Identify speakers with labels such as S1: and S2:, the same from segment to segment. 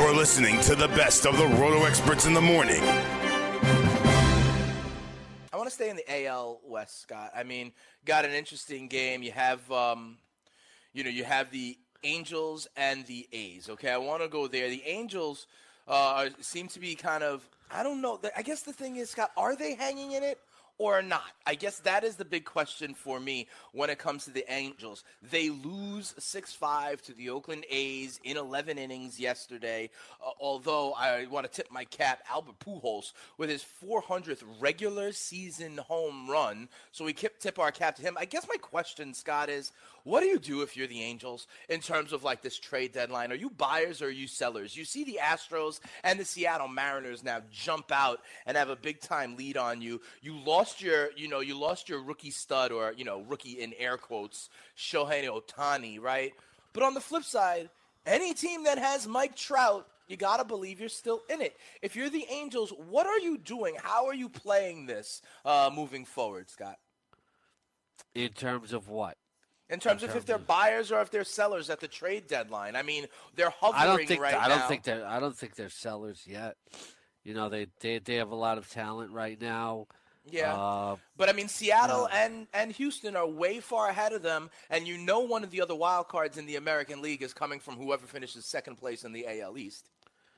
S1: You're listening to the best of the Roto Experts in the morning.
S2: I want to stay in the AL West, Scott. I mean, got an interesting game. You have, you have the Angels and the A's. Okay, I want to go there. The Angels seem to be kind of, I don't know. I guess the thing is, Scott, are they hanging in it or not? I guess that is the big question for me when it comes to the Angels. They lose 6-5 to the Oakland A's in 11 innings yesterday, although I want to tip my cap, Albert Pujols, with his 400th regular season home run. So we tip our cap to him. I guess my question, Scott, is what do you do if you're the Angels in terms of like this trade deadline? Are you buyers or are you sellers? You see the Astros and the Seattle Mariners now jump out and have a big time lead on you. You lost your rookie stud, or rookie in air quotes, Shohei Ohtani, right? But on the flip side, any team that has Mike Trout, you got to believe you're still in it. If you're the Angels, what are you doing? How are you playing this moving forward, Scott?
S3: In terms of what?
S2: In terms of if they're buyers or if they're sellers at the trade deadline. I mean, they're hovering now.
S3: I don't think they're sellers yet. You know, they have a lot of talent right now.
S2: Yeah, but I mean, Seattle and Houston are way far ahead of them, and one of the other wild cards in the American League is coming from whoever finishes second place in the AL East.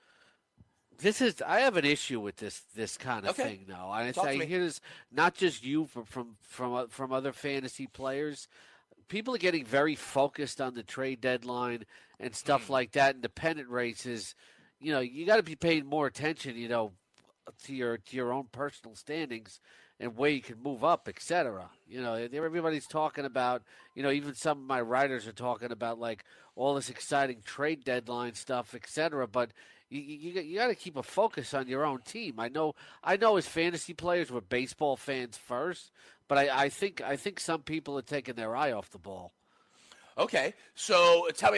S3: I have an issue with this kind of thing now. I hear this not just you from other fantasy players. People are getting very focused on the trade deadline and stuff like that, independent races. You know, you got to be paying more attention, to your own personal standings and where you can move up, etc. Everybody's talking about, even some of my writers are talking about like all this exciting trade deadline stuff, etc. But you got to keep a focus on your own team. I know as fantasy players we're baseball fans first, but I think some people are taking their eye off the ball.
S2: Okay, so tell me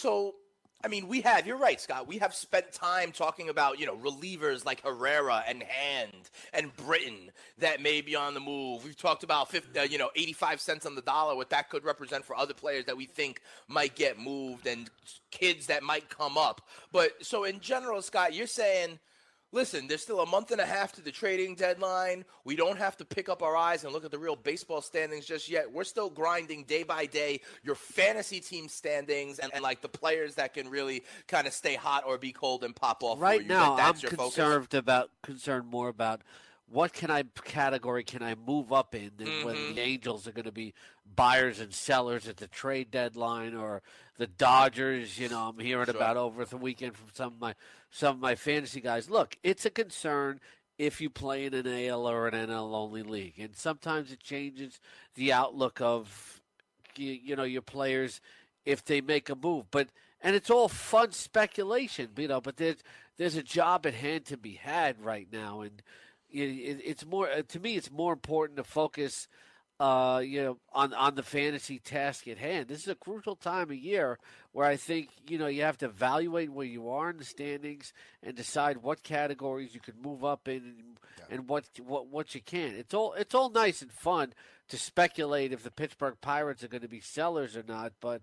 S2: you're right, Scott. We have spent time talking about, relievers like Herrera and Hand and Britton that may be on the move. We've talked about 85 cents on the dollar, what that could represent for other players that we think might get moved and kids that might come up. But so in general, Scott, you're saying, listen, there's still a month and a half to the trading deadline. We don't have to pick up our eyes and look at the real baseball standings just yet. We're still grinding day by day your fantasy team standings and like the players that can really kind of stay hot or be cold and pop off.
S3: Right
S2: for you.
S3: now,
S2: That's
S3: I'm
S2: your
S3: concerned more about what category can I move up in than whether the Angels are going to be buyers and sellers at the trade deadline, or the Dodgers. I'm hearing about over the weekend from some of my fantasy guys. Look, it's a concern if you play in an AL or an NL only league, and sometimes it changes the outlook of your players if they make a move. And it's all fun speculation, but there's a job at hand to be had right now, and it's more, to me, it's more important to focus on the fantasy task at hand. This is a crucial time of year where I think you have to evaluate where you are in the standings and decide what categories you can move up in and what you can. It's all nice and fun to speculate if the Pittsburgh Pirates are going to be sellers or not, but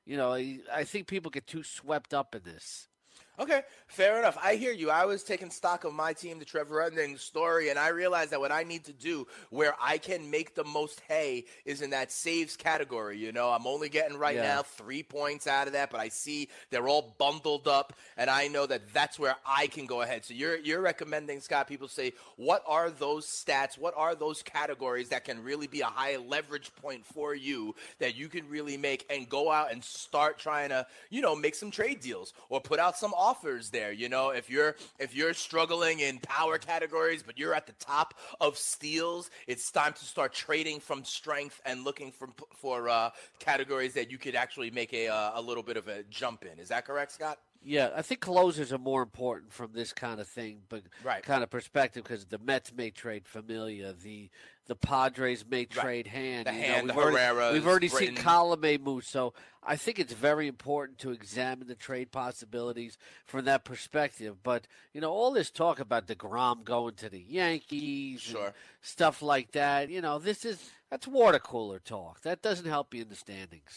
S3: I think people get too swept up in this.
S2: Okay, fair enough. I hear you. I was taking stock of my team, the Trevor Edmonds story, and I realized that what I need to do where I can make the most hay is in that saves category. I'm only getting now 3 points out of that, but I see they're all bundled up, and I know that that's where I can go ahead. So you're recommending, Scott, people say, what are those stats, what are those categories that can really be a high leverage point for you that you can really make and go out and start trying to, make some trade deals or put out some offers there. If you're struggling in power categories, but you're at the top of steals, it's time to start trading from strength and looking for categories that you could actually make a little bit of a jump in. Is that correct, Scott?
S3: Yeah, I think closers are more important from this kind of thing, but kind of perspective, because the Mets may trade Familia, the Padres may trade Hand. We've already seen Colomé move, so I think it's very important to examine the trade possibilities from that perspective. But all this talk about DeGrom going to the Yankees, and stuff like that, that's water cooler talk. That doesn't help you in the standings.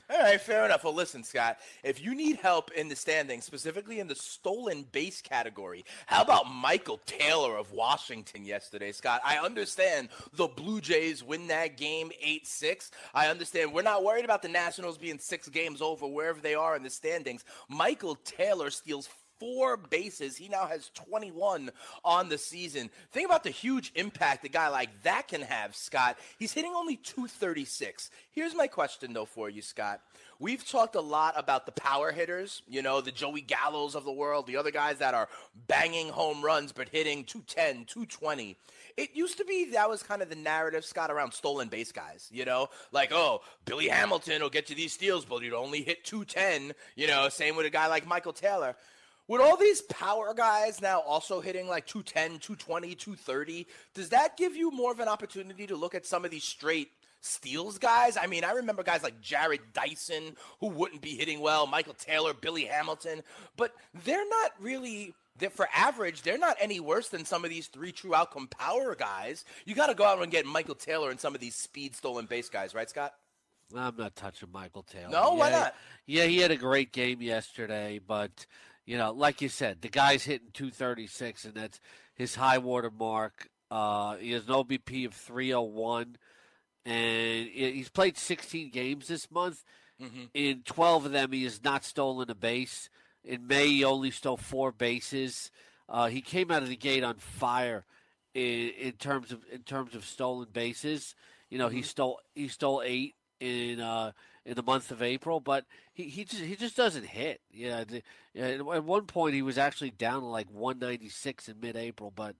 S2: All right, fair enough. Well, listen, Scott, if you need help in the standings, specifically in the stolen base category, how about Michael Taylor of Washington yesterday, Scott? I understand the Blue Jays win that game 8-6. I understand we're not worried about the Nationals being 6 games over wherever they are in the standings. Michael Taylor steals 4 bases. He now has 21 on the season. Think about the huge impact a guy like that can have, Scott. He's hitting only .236. Here's my question, though, for you, Scott. We've talked a lot about the power hitters, you know, the Joey Gallos of the world, the other guys that are banging home runs but hitting .210, .220. It used to be that was kind of the narrative, Scott, around stolen base guys, you know, like, oh, Billy Hamilton will get you these steals, but he'd only hit .210, you know, same with a guy like Michael Taylor. With all these power guys now also hitting like .210, .220, .230, does that give you more of an opportunity to look at some of these straight steals guys? I mean, I remember guys like Jared Dyson who wouldn't be hitting well, Michael Taylor, Billy Hamilton, but they're not really, for average, they're not any worse than some of these 3 true outcome power guys. You got to go out and get Michael Taylor and some of these speed stolen base guys, right, Scott?
S3: I'm not touching Michael Taylor.
S2: No, why not?
S3: Yeah, he had a great game yesterday, but you know, like you said, the guy's hitting .236, and that's his high water mark. He has an OBP of 301, and he's played 16 games this month. Mm-hmm. In 12 of them, he has not stolen a base. In May, he only stole 4 bases. He came out of the gate on fire in terms of stolen bases. You know, mm-hmm. he stole 8 in the month of April, but he just doesn't hit. Yeah, at one point he was actually down to like 196 in mid-April, but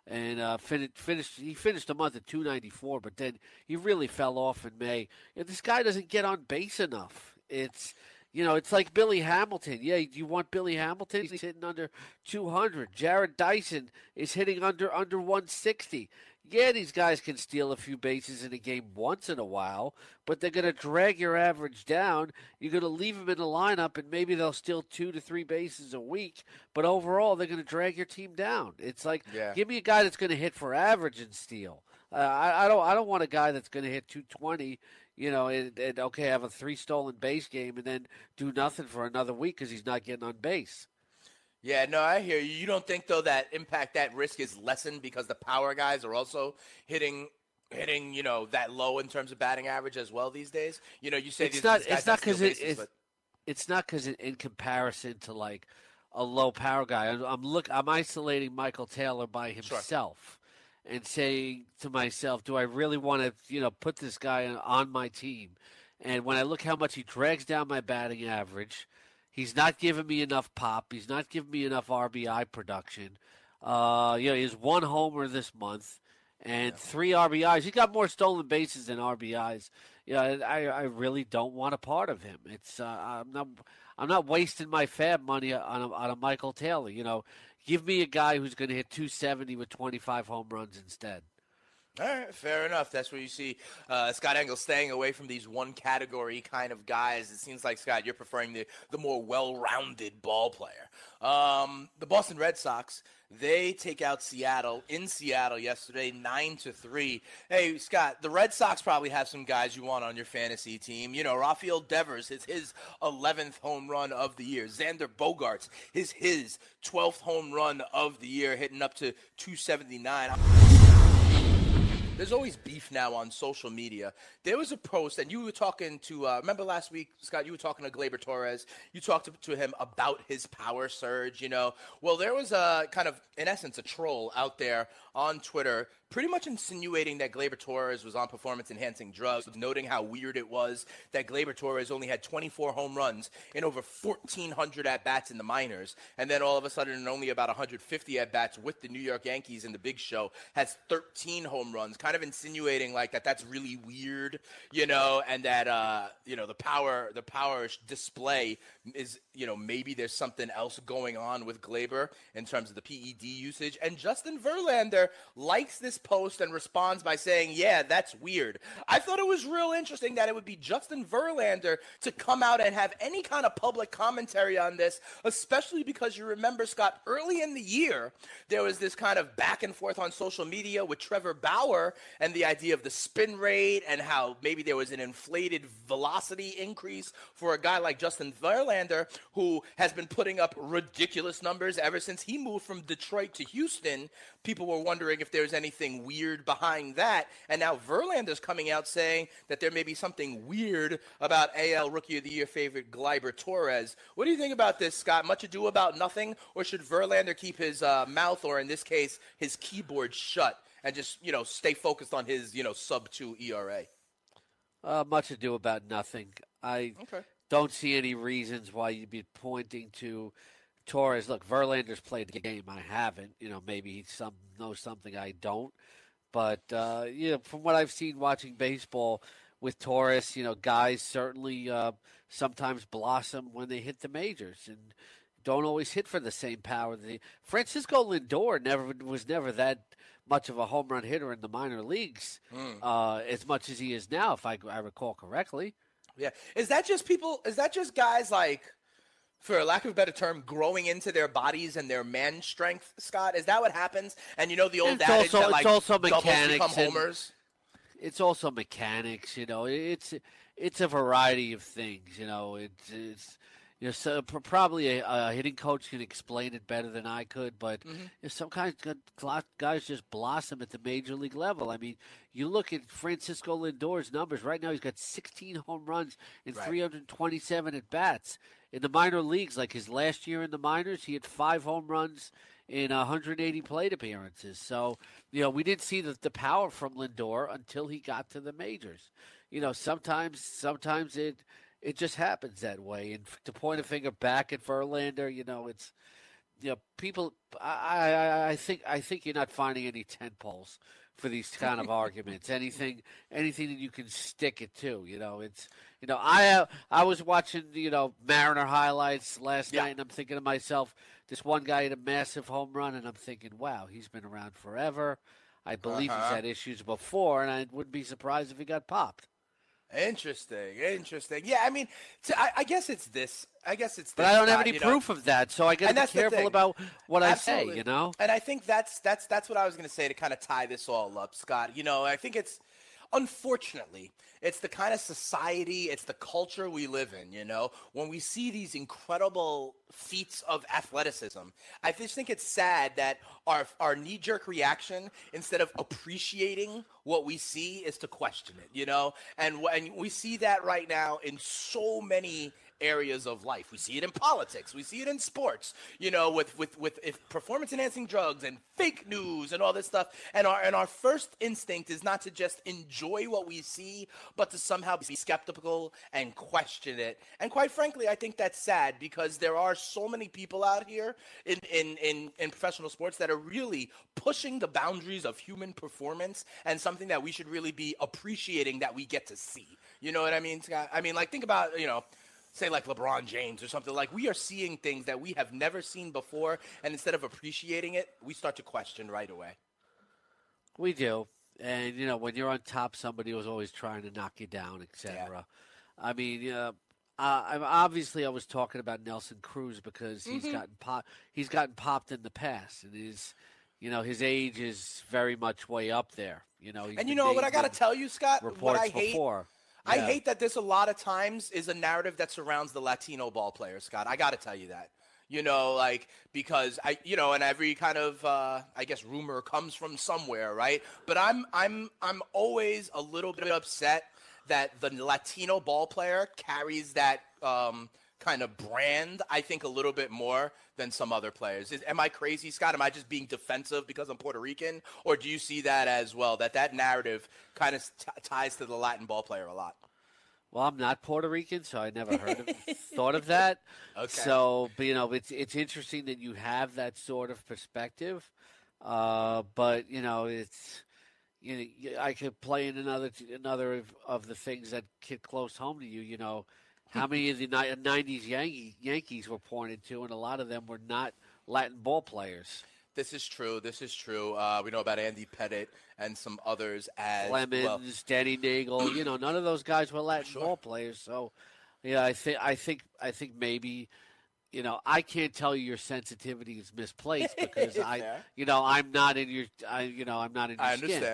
S3: he finished the month at 294, but then he really fell off in May. And this guy doesn't get on base enough. It's like Billy Hamilton. Yeah, you want Billy Hamilton? He's hitting under 200. Jared Dyson is hitting under 160. Yeah, these guys can steal a few bases in a game once in a while, but they're going to drag your average down. You're going to leave them in the lineup, and maybe they'll steal 2 to 3 bases a week, but overall they're going to drag your team down. It's like, give me a guy that's going to hit for average and steal. I don't want a guy that's going to hit 220, you know, and have a 3 stolen base game and then do nothing for another week because he's not getting on base.
S2: Yeah, no, I hear you. You don't think, though, that risk is lessened because the power guys are also hitting, you know, that low in terms of batting average as well these days? You know, you say
S3: it's not because in comparison to like a low power guy. I'm isolating Michael Taylor by himself and saying to myself, do I really want to, you know, put this guy on my team? And when I look how much he drags down my batting average, he's not giving me enough pop. He's not giving me enough RBI production. He has 1 homer this month and 3 RBIs. He's got more stolen bases than RBIs. I really don't want a part of him. It's I'm not wasting my fab money on a Michael Taylor. You know, give me a guy who's going to hit 270 with 25 home runs instead.
S2: All right, fair enough. That's where you see Scott Engel staying away from these one category kind of guys. It seems like, Scott, you're preferring the more well-rounded ball player. The Boston Red Sox, they take out Seattle in Seattle yesterday, 9-3. Hey, Scott, the Red Sox probably have some guys you want on your fantasy team. You know, Rafael Devers, his 11th home run of the year. Xander Bogaerts, his 12th home run of the year, hitting up to 279. There's always beef now on social media. There was a post, and you were talking to, remember last week, Scott, you were talking to Gleyber Torres. You talked to him about his power surge, you know. Well, there was a kind of, in essence, a troll out there on Twitter pretty much insinuating that Gleyber Torres was on performance-enhancing drugs, noting how weird it was that Gleyber Torres only had 24 home runs in over 1,400 at-bats in the minors, and then all of a sudden in only about 150 at-bats with the New York Yankees in the big show has 13 home runs, kind of insinuating like that's really weird, you know, and that, you know, the power display is, you know, maybe there's something else going on with Gleyber in terms of the PED usage. And Justin Verlander likes this post and responds by saying, yeah, that's weird. I thought it was real interesting that it would be Justin Verlander to come out and have any kind of public commentary on this, especially because you remember, Scott, early in the year, there was this kind of back and forth on social media with Trevor Bauer before, and the idea of the spin rate and how maybe there was an inflated velocity increase for a guy like Justin Verlander, who has been putting up ridiculous numbers ever since he moved from Detroit to Houston. People were wondering if there's anything weird behind that, and now Verlander's coming out saying that there may be something weird about AL Rookie of the Year favorite Gleyber Torres. What do you think about this, Scott? Much ado about nothing, or should Verlander keep his mouth, or in this case, his keyboard shut, and just, stay focused on his, sub-2 ERA?
S3: Much ado about nothing. I don't see any reasons why you'd be pointing to Torres. Look, Verlander's played the game. I haven't. Maybe he knows something I don't. But, from what I've seen watching baseball with Torres, guys certainly sometimes blossom when they hit the majors and don't always hit for the same power. Francisco Lindor was never that much of a home run hitter in the minor leagues as much as he is now, if I recall correctly.
S2: Yeah. Is that just guys like, for lack of a better term, growing into their bodies and their man strength, Scott? Is that what happens? And the old adage that like doubles become homers?
S3: It's also mechanics, It's a variety of things, It's so probably a hitting coach can explain it better than I could, but some guys just blossom at the major league level. I mean, you look at Francisco Lindor's numbers right now; he's got 16 home runs and 327 at bats. In the minor leagues, like his last year in the minors, he had 5 home runs in 180 plate appearances. So, we didn't see the power from Lindor until he got to the majors. Sometimes it just happens that way. And to point a finger back at Verlander, it's people. I think you're not finding any tent poles for these kind of arguments. Anything that you can stick it to. I was watching Mariner highlights last night, and I'm thinking to myself, this one guy had a massive home run, and I'm thinking, wow, he's been around forever. I believe he's had issues before, and I wouldn't be surprised if he got popped.
S2: Interesting. Yeah, I mean, I guess it's this.
S3: But I don't have any proof of that, so I got to be careful about what
S2: Absolutely.
S3: I say,
S2: And I think that's what I was going to say to kind of tie this all up, Scott. I think unfortunately, it's the kind of society, it's the culture we live in, when we see these incredible feats of athleticism. I just think it's sad that our knee-jerk reaction, instead of appreciating what we see, is to question it, And we see that right now in so many areas of life. We see it in politics. We see it in sports, with performance-enhancing drugs and fake news and all this stuff. And our first instinct is not to just enjoy what we see, but to somehow be skeptical and question it. And quite frankly, I think that's sad, because there are so many people out here in professional sports that are really pushing the boundaries of human performance, and something that we should really be appreciating that we get to see. You know what I mean, Scott? I mean, like, think about, say like LeBron James or something. Like, we are seeing things that we have never seen before, and instead of appreciating it, we start to question right away.
S3: We do. And, when you're on top, somebody was always trying to knock you down, etc. Yeah. I mean, obviously I was talking about Nelson Cruz because he's gotten popped in the past, and his age is very much way up there.
S2: And what I got to tell you, Scott, what I hate
S3: before.
S2: I hate that this a lot of times is a narrative that surrounds the Latino ball player, Scott. I got to tell you that. Because and every kind of I guess rumor comes from somewhere, right? But I'm always a little bit upset that the Latino ball player carries that kind of brand, I think, a little bit more than some other players. Am I crazy, Scott? Am I just being defensive because I'm Puerto Rican? Or do you see that as well, that narrative kind of ties to the Latin ball player a lot?
S3: Well, I'm not Puerto Rican, so I never thought of that.
S2: Okay.
S3: So, but, it's interesting that you have that sort of perspective. But, it's... I could play in another of the things that hit close home to you, How many of the 90s Yankees were pointed to, and a lot of them were not Latin ball players.
S2: This is true. We know about Andy Pettitte and some others as
S3: Clemens,
S2: well.
S3: Danny Nagel. None of those guys were Latin ball players. So, I think maybe, I can't tell you your sensitivity is misplaced because I'm not in your, I'm not in your
S2: I
S3: skin.
S2: understand.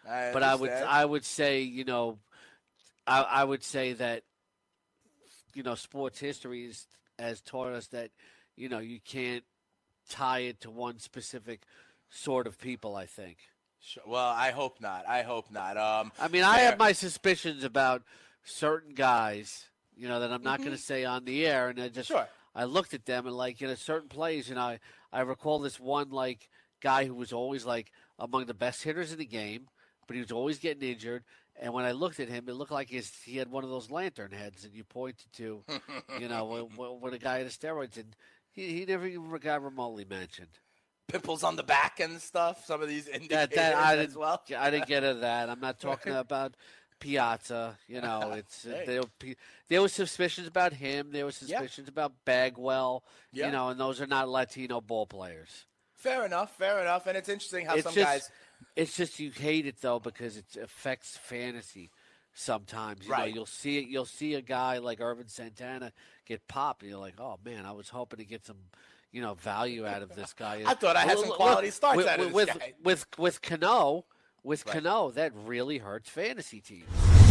S3: But I would say, you know, I would say that, you know, sports history has taught us that, you know, you can't tie it to one specific sort of people, I think.
S2: Sure. Well, I hope not. I mean,
S3: I have my suspicions about certain guys, you know, that I'm not going to say on the air, and I looked at them and, like, you know, certain plays, you know, I recall this one, like, guy who was always, like, among the best hitters in the game, but he was always getting injured. And when I looked at him, it looked like he had one of those lantern heads, and you pointed to, you know, when a guy had steroids, and he never even got remotely mentioned.
S2: Pimples on the back and stuff. Some of these indicators as well.
S3: I didn't get into that. I'm not talking about Piazza. You know, it's there were suspicions about him. There were suspicions about Bagwell. You know, and those are not Latino ball players.
S2: Fair enough. And it's interesting how guys.
S3: It's just you hate it though because it affects fantasy. Sometimes, you know, you'll see a guy like Irvin Santana get popped, and you're like, oh man, I was hoping to get some, you know, value out of this guy.
S2: I thought I had some quality starts out of this guy.
S3: With Cano, that really hurts fantasy teams.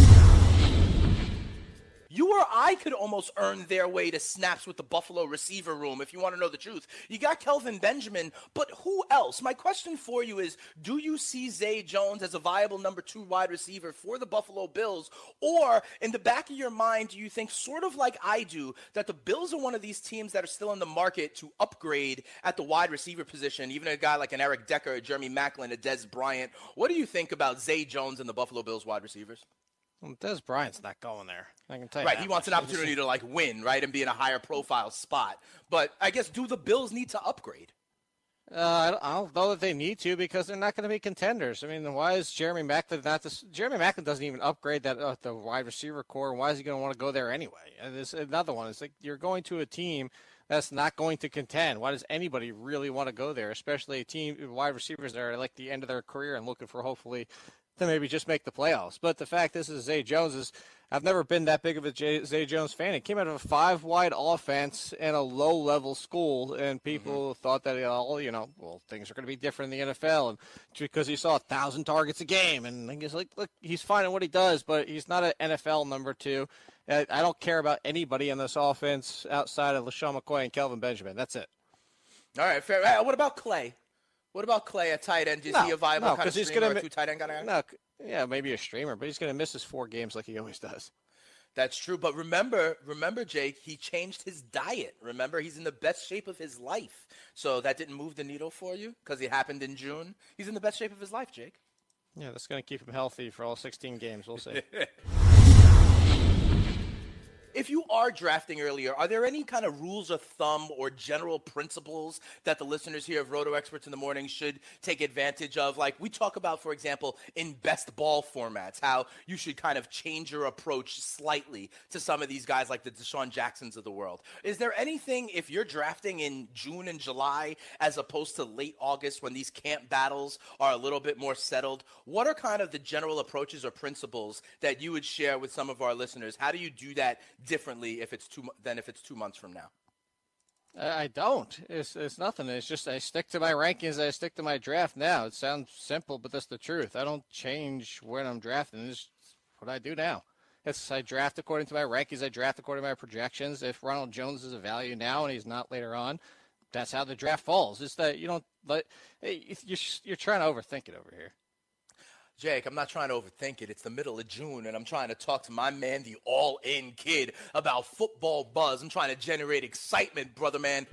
S2: You or I could almost earn their way to snaps with the Buffalo receiver room, if you want to know the truth. You got Kelvin Benjamin, but who else? My question for you is, do you see Zay Jones as a viable number 2 wide receiver for the Buffalo Bills? Or in the back of your mind, do you think, sort of like I do, that the Bills are one of these teams that are still in the market to upgrade at the wide receiver position, even a guy like an Eric Decker, a Jeremy Maclin, a Dez Bryant? What do you think about Zay Jones and the Buffalo Bills wide receivers?
S4: Well, Dez Bryant's not going there. I can tell you.
S2: Right, he wants an opportunity to, like, win, right, and be in a higher profile spot. But I guess, do the Bills need to upgrade?
S4: I don't know that they need to because they're not going to be contenders. I mean, why is Jeremy Maclin not this? Jeremy Maclin doesn't even upgrade that the wide receiver core. Why is he going to want to go there anyway? And there's another one. It's like you're going to a team that's not going to contend. Why does anybody really want to go there, especially a team wide receivers that are like the end of their career and looking for hopefully to maybe just make the playoffs? But the fact is Zay Jones I've never been that big of a Zay Jones fan. He came out of a 5-wide offense in a low-level school, and people thought that, things are going to be different in the NFL, and because he saw 1,000 targets a game. And he's like, look, he's fine at what he does, but he's not an NFL number 2. I don't care about anybody in this offense outside of LaShawn McCoy and Kelvin Benjamin. That's it.
S2: All right, fair. What about Clay? What about Clay at tight end? Is he a viable kind of streamer or 2 tight end guy?
S4: No, yeah, maybe a streamer, but he's going to miss his 4 games like he always does.
S2: That's true, but remember, Jake, he changed his diet. Remember, he's in the best shape of his life. So that didn't move the needle for you because it happened in June. He's in the best shape of his life, Jake.
S4: Yeah, that's going to keep him healthy for all 16 games. We'll see.
S2: If you are drafting earlier, are there any kind of rules of thumb or general principles that the listeners here of Roto Experts in the Morning should take advantage of? Like we talk about, for example, in best ball formats, how you should kind of change your approach slightly to some of these guys like the Deshaun Jacksons of the world. Is there anything, if you're drafting in June and July as opposed to late August when these camp battles are a little bit more settled, what are kind of the general approaches or principles that you would share with some of our listeners? How do you do that differently if it's 2 months from now?
S4: I don't. It's nothing. It's just I stick to my rankings. I stick to my draft now. It sounds simple, but that's the truth. I don't change when I'm drafting. It's what I do now. I draft according to my rankings. I draft according to my projections. If Ronald Jones is a value now and he's not later on, that's how the draft falls. It's that you don't let you're trying to overthink it over here.
S2: Jake, I'm not trying to overthink it. It's the middle of June, and I'm trying to talk to my man, the all-in kid, about football buzz. I'm trying to generate excitement, brother man.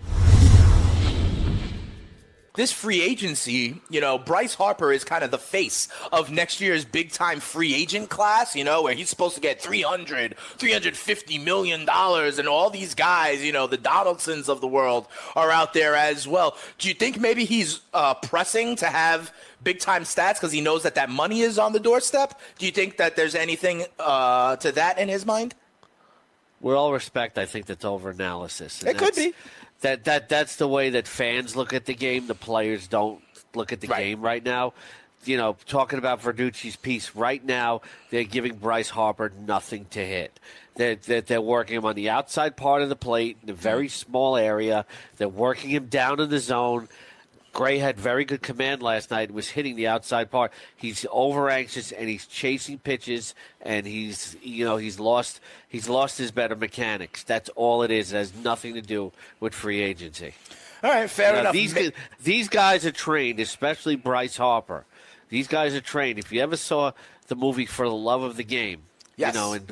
S2: This free agency, Bryce Harper is kind of the face of next year's big-time free agent class, where he's supposed to get $350 million, and all these guys, the Donaldsons of the world are out there as well. Do you think maybe he's pressing to have big-time stats because he knows that money is on the doorstep? Do you think that there's anything to that in his mind?
S3: With all respect, I think that's over-analysis.
S2: It could be.
S3: That's the way that fans look at the game. The players don't look at the game right now. Talking about Verducci's piece right now, they're giving Bryce Harper nothing to hit. They're working him on the outside part of the plate in a very small area. They're working him down in the zone. Gray had very good command last night. Was hitting the outside part. He's over anxious and he's chasing pitches and he's lost his better mechanics. That's all it is. It has nothing to do with free agency.
S2: All right, fair enough.
S3: These guys are trained, especially Bryce Harper. These guys are trained. If you ever saw the movie For the Love of the Game,
S2: yes.
S3: And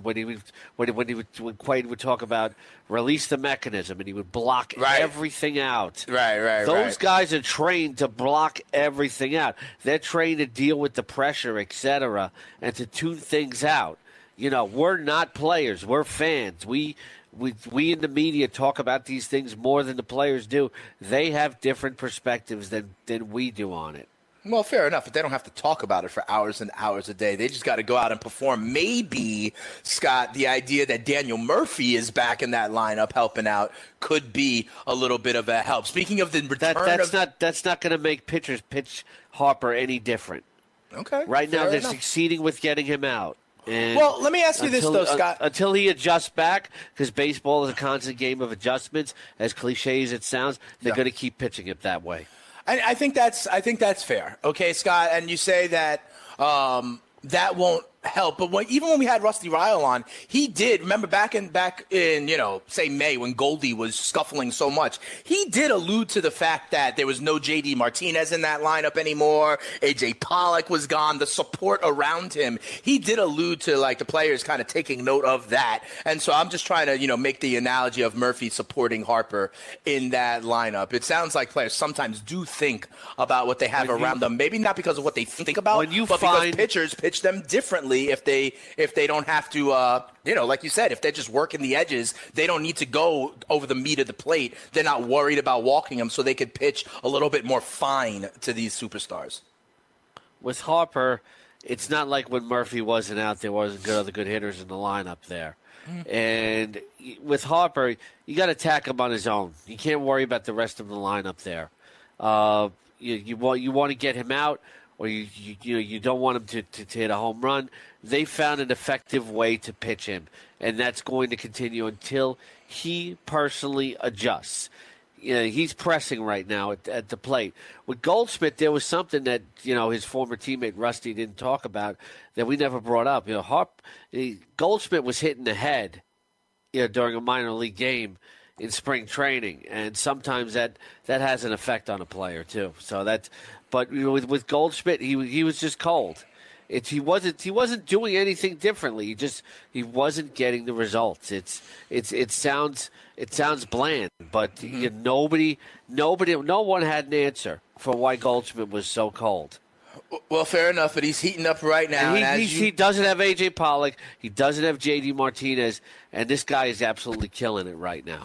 S3: when Quaid would talk about release the mechanism, and he would block everything out.
S2: Right.
S3: Those guys are trained to block everything out. They're trained to deal with the pressure, etc., and to tune things out. We're not players. We're fans. We in the media talk about these things more than the players do. They have different perspectives than we do on it.
S2: Well, fair enough, but they don't have to talk about it for hours and hours a day. They just got to go out and perform. Maybe, Scott, the idea that Daniel Murphy is back in that lineup helping out could be a little bit of a help. Speaking of the return
S3: that's not going to make pitchers pitch Harper any different.
S2: Okay.
S3: Right now they're succeeding with getting him out. And
S2: well, let me ask you this, though, Scott.
S3: Until he adjusts back, because baseball is a constant game of adjustments, as cliche as it sounds, they're going to keep pitching it that way.
S2: I think that's fair. Okay, Scott, and you say that that won't help, but even when we had Rusty Ryle on, he did remember back in say May when Goldie was scuffling so much, he did allude to the fact that there was no JD Martinez in that lineup anymore. AJ Pollock was gone. The support around him, he did allude to the players kind of taking note of that. And so I'm just trying to make the analogy of Murphy supporting Harper in that lineup. It sounds like players sometimes do think about what they have around them, maybe not because of what they think about, but because pitchers pitch them differently. If they don't have to, like you said, if they're just working the edges, they don't need to go over the meat of the plate. They're not worried about walking them, so they could pitch a little bit more fine to these superstars.
S3: With Harper, it's not like when Murphy wasn't out, there wasn't other good hitters in the lineup there. And with Harper, you got to attack him on his own. You can't worry about the rest of the lineup there. You want to get him out, or you don't want him to hit a home run. They found an effective way to pitch him, and that's going to continue until he personally adjusts. He's pressing right now at the plate. With Goldschmidt, there was something that his former teammate Rusty didn't talk about that we never brought up. Goldschmidt was hitting the head during a minor league game in spring training, and sometimes that has an effect on a player too. But with Goldschmidt, he was just cold. He wasn't doing anything differently. He wasn't getting the results. It sounds bland, but no one had an answer for why Goldschmidt was so cold.
S2: Well, fair enough, but he's heating up right now.
S3: He doesn't have A.J. Pollock. He doesn't have J.D. Martinez, and this guy is absolutely killing it right now.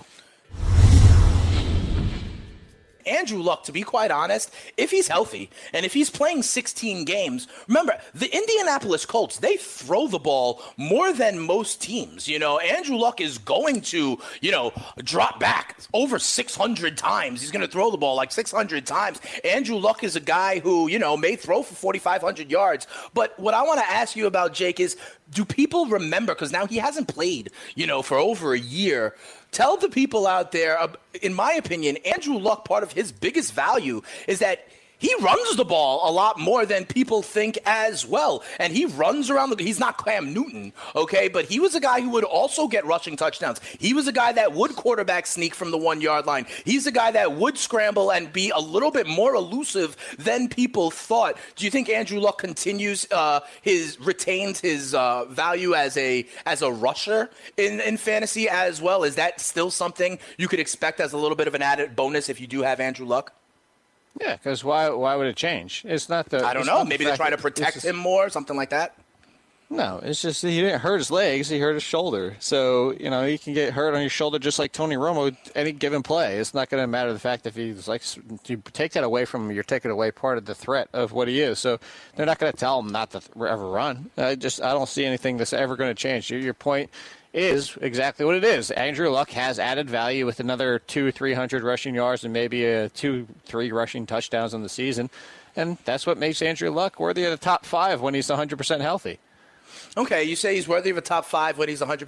S2: Andrew Luck, to be quite honest, if he's healthy and if he's playing 16 games, remember, the Indianapolis Colts, they throw the ball more than most teams. Andrew Luck is going to, drop back over 600 times. He's going to throw the ball like 600 times. Andrew Luck is a guy who, may throw for 4,500 yards. But what I want to ask you about, Jake, is do people remember, because now he hasn't played, for over a year. Tell the people out there, in my opinion, Andrew Luck, part of his biggest value is that he runs the ball a lot more than people think as well. And he runs around he's not Cam Newton, okay? But he was a guy who would also get rushing touchdowns. He was a guy that would quarterback sneak from the 1-yard line. He's a guy that would scramble and be a little bit more elusive than people thought. Do you think Andrew Luck continues retains his value as a rusher in fantasy as well? Is that still something you could expect as a little bit of an added bonus if you do have Andrew Luck?
S4: Yeah, because why would it change? It's not the.
S2: I don't know. Maybe they're trying to protect him more, something like that.
S4: No, it's just he didn't hurt his legs. He hurt his shoulder. So, you can get hurt on your shoulder just like Tony Romo any given play. It's not going to matter the fact if he's you take that away from him, you're taking away part of the threat of what he is. So they're not going to tell him not to ever run. I don't see anything that's ever going to change. Your point is exactly what it is. Andrew Luck has added value with another 200-300 rushing yards and maybe 2-3 rushing touchdowns in the season. And that's what makes Andrew Luck worthy of the top 5 when he's 100% healthy.
S2: Okay, you say he's worthy of a top 5 when he's 100%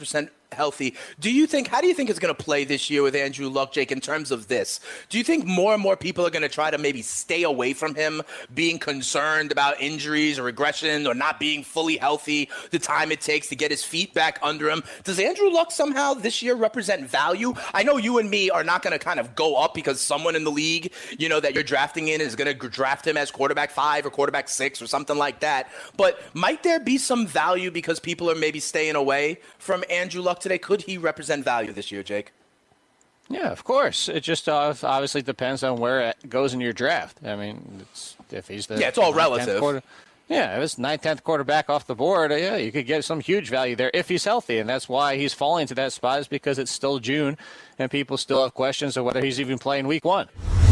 S2: healthy. How do you think it's going to play this year with Andrew Luck, Jake, in terms of this? Do you think more and more people are going to try to maybe stay away from him, being concerned about injuries or regression or not being fully healthy, the time it takes to get his feet back under him? Does Andrew Luck somehow this year represent value? I know you and me are not going to kind of go up because someone in the league, that you're drafting in is going to draft him as quarterback 5 or quarterback 6 or something like that. But might there be some value because people are maybe staying away from Andrew Luck today? Could he represent value this year, Jake?
S4: Yeah, of course. It just obviously depends on where it goes in your draft. I mean, if he's the
S2: it's all relative.
S4: If it's 9th, 10th quarterback off the board, you could get some huge value there if he's healthy, and that's why he's falling to that spot is because it's still June, and people still have questions of whether he's even playing Week 1.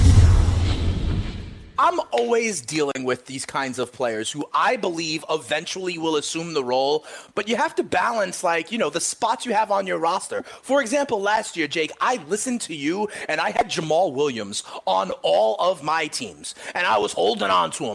S2: I'm always dealing with these kinds of players who I believe eventually will assume the role, but you have to balance, the spots you have on your roster. For example, last year, Jake, I listened to you, and I had Jamal Williams on all of my teams, and I was holding on to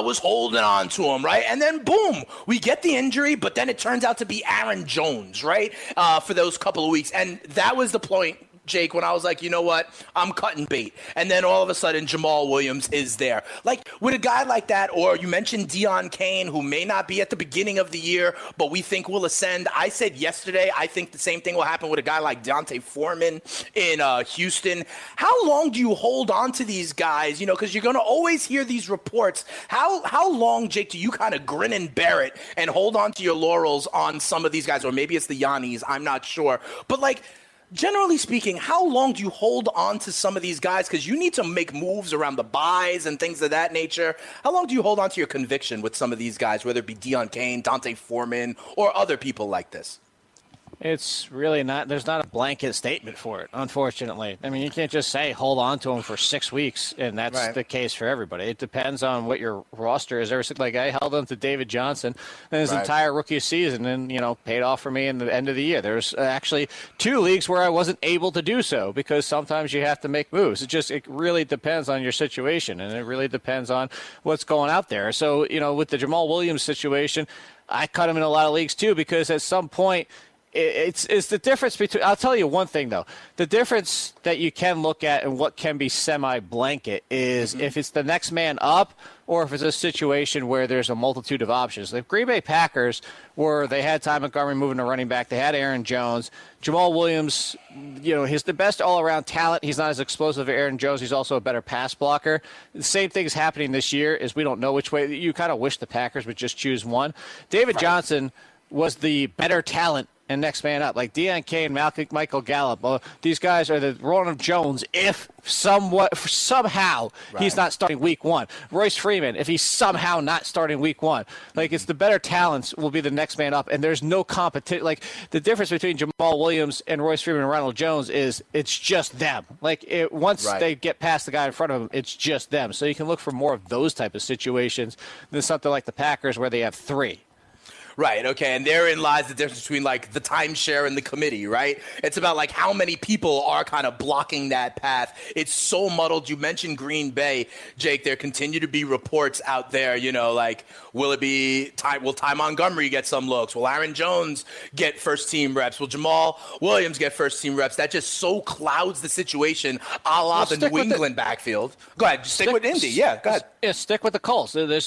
S2: him. Right? And then, boom, we get the injury, but then it turns out to be Aaron Jones, right, for those couple of weeks, and that was the point, Jake, when I was like, you know what, I'm cutting bait. And then all of a sudden, Jamal Williams is there. With a guy like that, or you mentioned Deon Cain, who may not be at the beginning of the year, but we think will ascend. I said yesterday, I think the same thing will happen with a guy like D'Onta Foreman in Houston. How long do you hold on to these guys? Because you're going to always hear these reports. How long, Jake, do you kind of grin and bear it and hold on to your laurels on some of these guys? Or maybe it's the Yannis, I'm not sure. But generally speaking, how long do you hold on to some of these guys? Because you need to make moves around the buys and things of that nature. How long do you hold on to your conviction with some of these guys, whether it be Deon Cain, D'Onta Foreman, or other people like this?
S4: It's really not – there's not a blanket statement for it, unfortunately. I mean, you can't just say hold on to him for 6 weeks, and that's the case for everybody. It depends on what your roster is. I held on to David Johnson in his entire rookie season and, paid off for me in the end of the year. There's actually 2 leagues where I wasn't able to do so because sometimes you have to make moves. It really depends on your situation, and it really depends on what's going out there. So, with the Jamal Williams situation, I cut him in a lot of leagues too because at some point – It's the difference between – I'll tell you one thing, though. The difference that you can look at and what can be semi-blanket is if it's the next man up or if it's a situation where there's a multitude of options. The Green Bay Packers they had Ty Montgomery moving to running back. They had Aaron Jones. Jamal Williams, he's the best all-around talent. He's not as explosive as Aaron Jones. He's also a better pass blocker. The same thing is happening this year is we don't know which way – you kind of wish the Packers would just choose one. David Johnson was the better talent and next man up, like Deon Cain, Michael Gallup. These guys are the Ronald Jones if somehow he's not starting Week 1. Royce Freeman, if he's somehow not starting Week 1. It's the better talents will be the next man up, and there's no competition. The difference between Jamal Williams and Royce Freeman and Ronald Jones is it's just them. Once they get past the guy in front of them, it's just them. So you can look for more of those type of situations than something like the Packers where they have 3.
S2: Right, okay, and therein lies the difference between, the timeshare and the committee, right? It's about, how many people are kind of blocking that path. It's so muddled. You mentioned Green Bay, Jake. There continue to be reports out there, will Ty Montgomery get some looks? Will Aaron Jones get first-team reps? Will Jamal Williams get first-team reps? That just so clouds the situation a la the New England backfield. Go ahead, stick with Indy. Yeah, go ahead.
S4: Yeah, stick with the Colts. This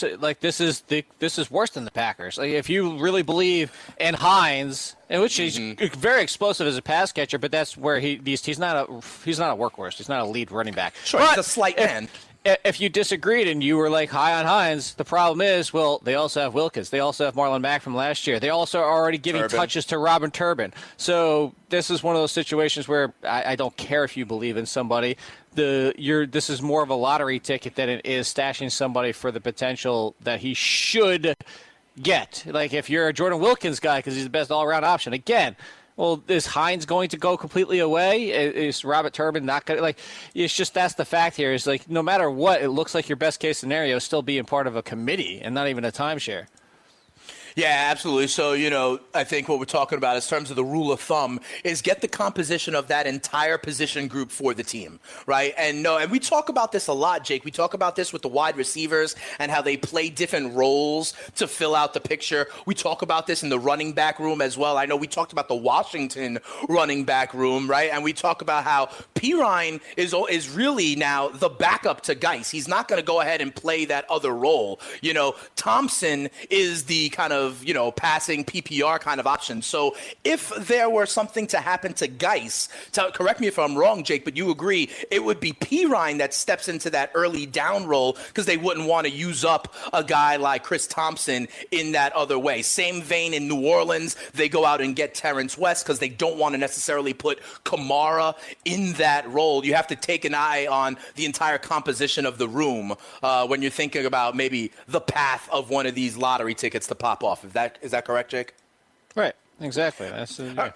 S4: is worse than the Packers. If you really believe in Hines, and which he's very explosive as a pass catcher, but that's where he's not a workhorse. He's not a lead running back.
S2: Sure, he's a slight man.
S4: If you disagreed and you were high on Hines, the problem is, they also have Wilkins. They also have Marlon Mack from last year. They also are already giving touches to Robin Turbin. So this is one of those situations where I don't care if you believe in somebody. This is more of a lottery ticket than it is stashing somebody for the potential that he should get. If you're a Jordan Wilkins guy because he's the best all-around option, again, well, is Hines going to go completely away? Is Robert Turbin not going to it's just that's the fact here is no matter what, it looks like your best case scenario is still being part of a committee and not even a timeshare.
S2: Yeah, absolutely. So, I think what we're talking about in terms of the rule of thumb is get the composition of that entire position group for the team, right? And we talk about this a lot, Jake. We talk about this with the wide receivers and how they play different roles to fill out the picture. We talk about this in the running back room as well. I know we talked about the Washington running back room, right? And we talk about how Pirine is really now the backup to Geis. He's not going to go ahead and play that other role. Thompson is the kind of, passing PPR kind of option. So if there were something to happen to Geis, correct me if I'm wrong, Jake, but you agree, it would be Pirine that steps into that early down role because they wouldn't want to use up a guy like Chris Thompson in that other way. Same vein in New Orleans, they go out and get Terrence West because they don't want to necessarily put Kamara in that role. You have to take an eye on the entire composition of the room when you're thinking about maybe the path of one of these lottery tickets to pop off. Is that correct, Jake?
S4: Right. Exactly. That's yeah.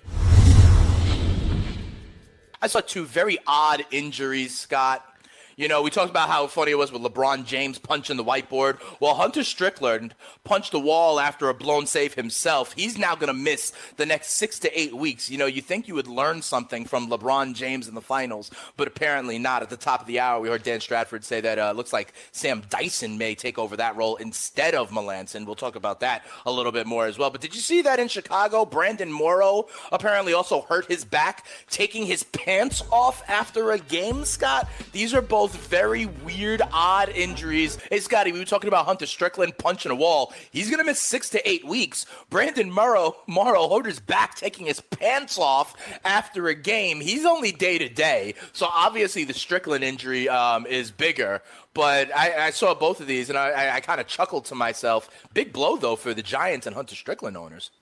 S2: I saw two very odd injuries, Scott. We talked about how funny it was with LeBron James punching the whiteboard. Well, Hunter Strickland punched the wall after a blown save himself. He's now going to miss the next 6 to 8 weeks. You think you would learn something from LeBron James in the finals, but apparently not. At the top of the hour, we heard Dan Stratford say that it looks like Sam Dyson may take over that role instead of Melanson. We'll talk about that a little bit more as well. But did you see that in Chicago? Brandon Morrow apparently also hurt his back, taking his pants off after a game, Scott. These are both very weird, odd injuries. Hey, Scotty, we were talking about Hunter Strickland punching a wall. He's going to miss 6 to 8 weeks. Brandon Morrow hurt his back taking his pants off after a game. He's only day-to-day, so obviously the Strickland injury is bigger. But I saw both of these, and I kind of chuckled to myself. Big blow, though, for the Giants and Hunter Strickland owners.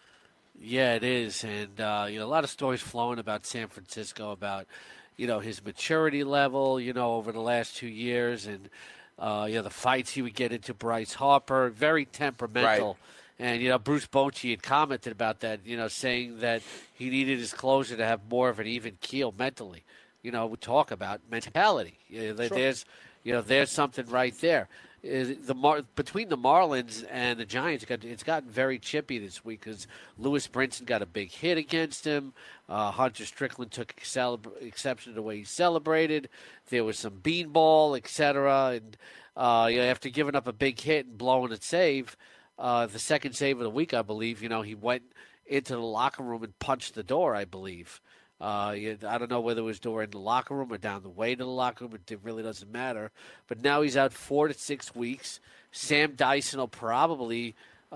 S3: Yeah, it is. And, a lot of stories flowing about San Francisco, about his maturity level, over the last 2 years, and, the fights he would get into Bryce Harper, very temperamental. Right. And, Bruce Bochy had commented about that, saying that he needed his closer to have more of an even keel mentally. We talk about mentality. Sure. There's something right there. Between the Marlins and the Giants, it's gotten very chippy this week because Lewis Brinson got a big hit against him. Hunter Strickland took exception to the way he celebrated. There was some beanball, etc. And after giving up a big hit and blowing a save, the second save of the week, I believe, he went into the locker room and punched the door, I believe. I don't know whether it was door in the locker room or down the way to the locker room. It really doesn't matter. But now he's out 4 to 6 weeks. Sam Dyson will probably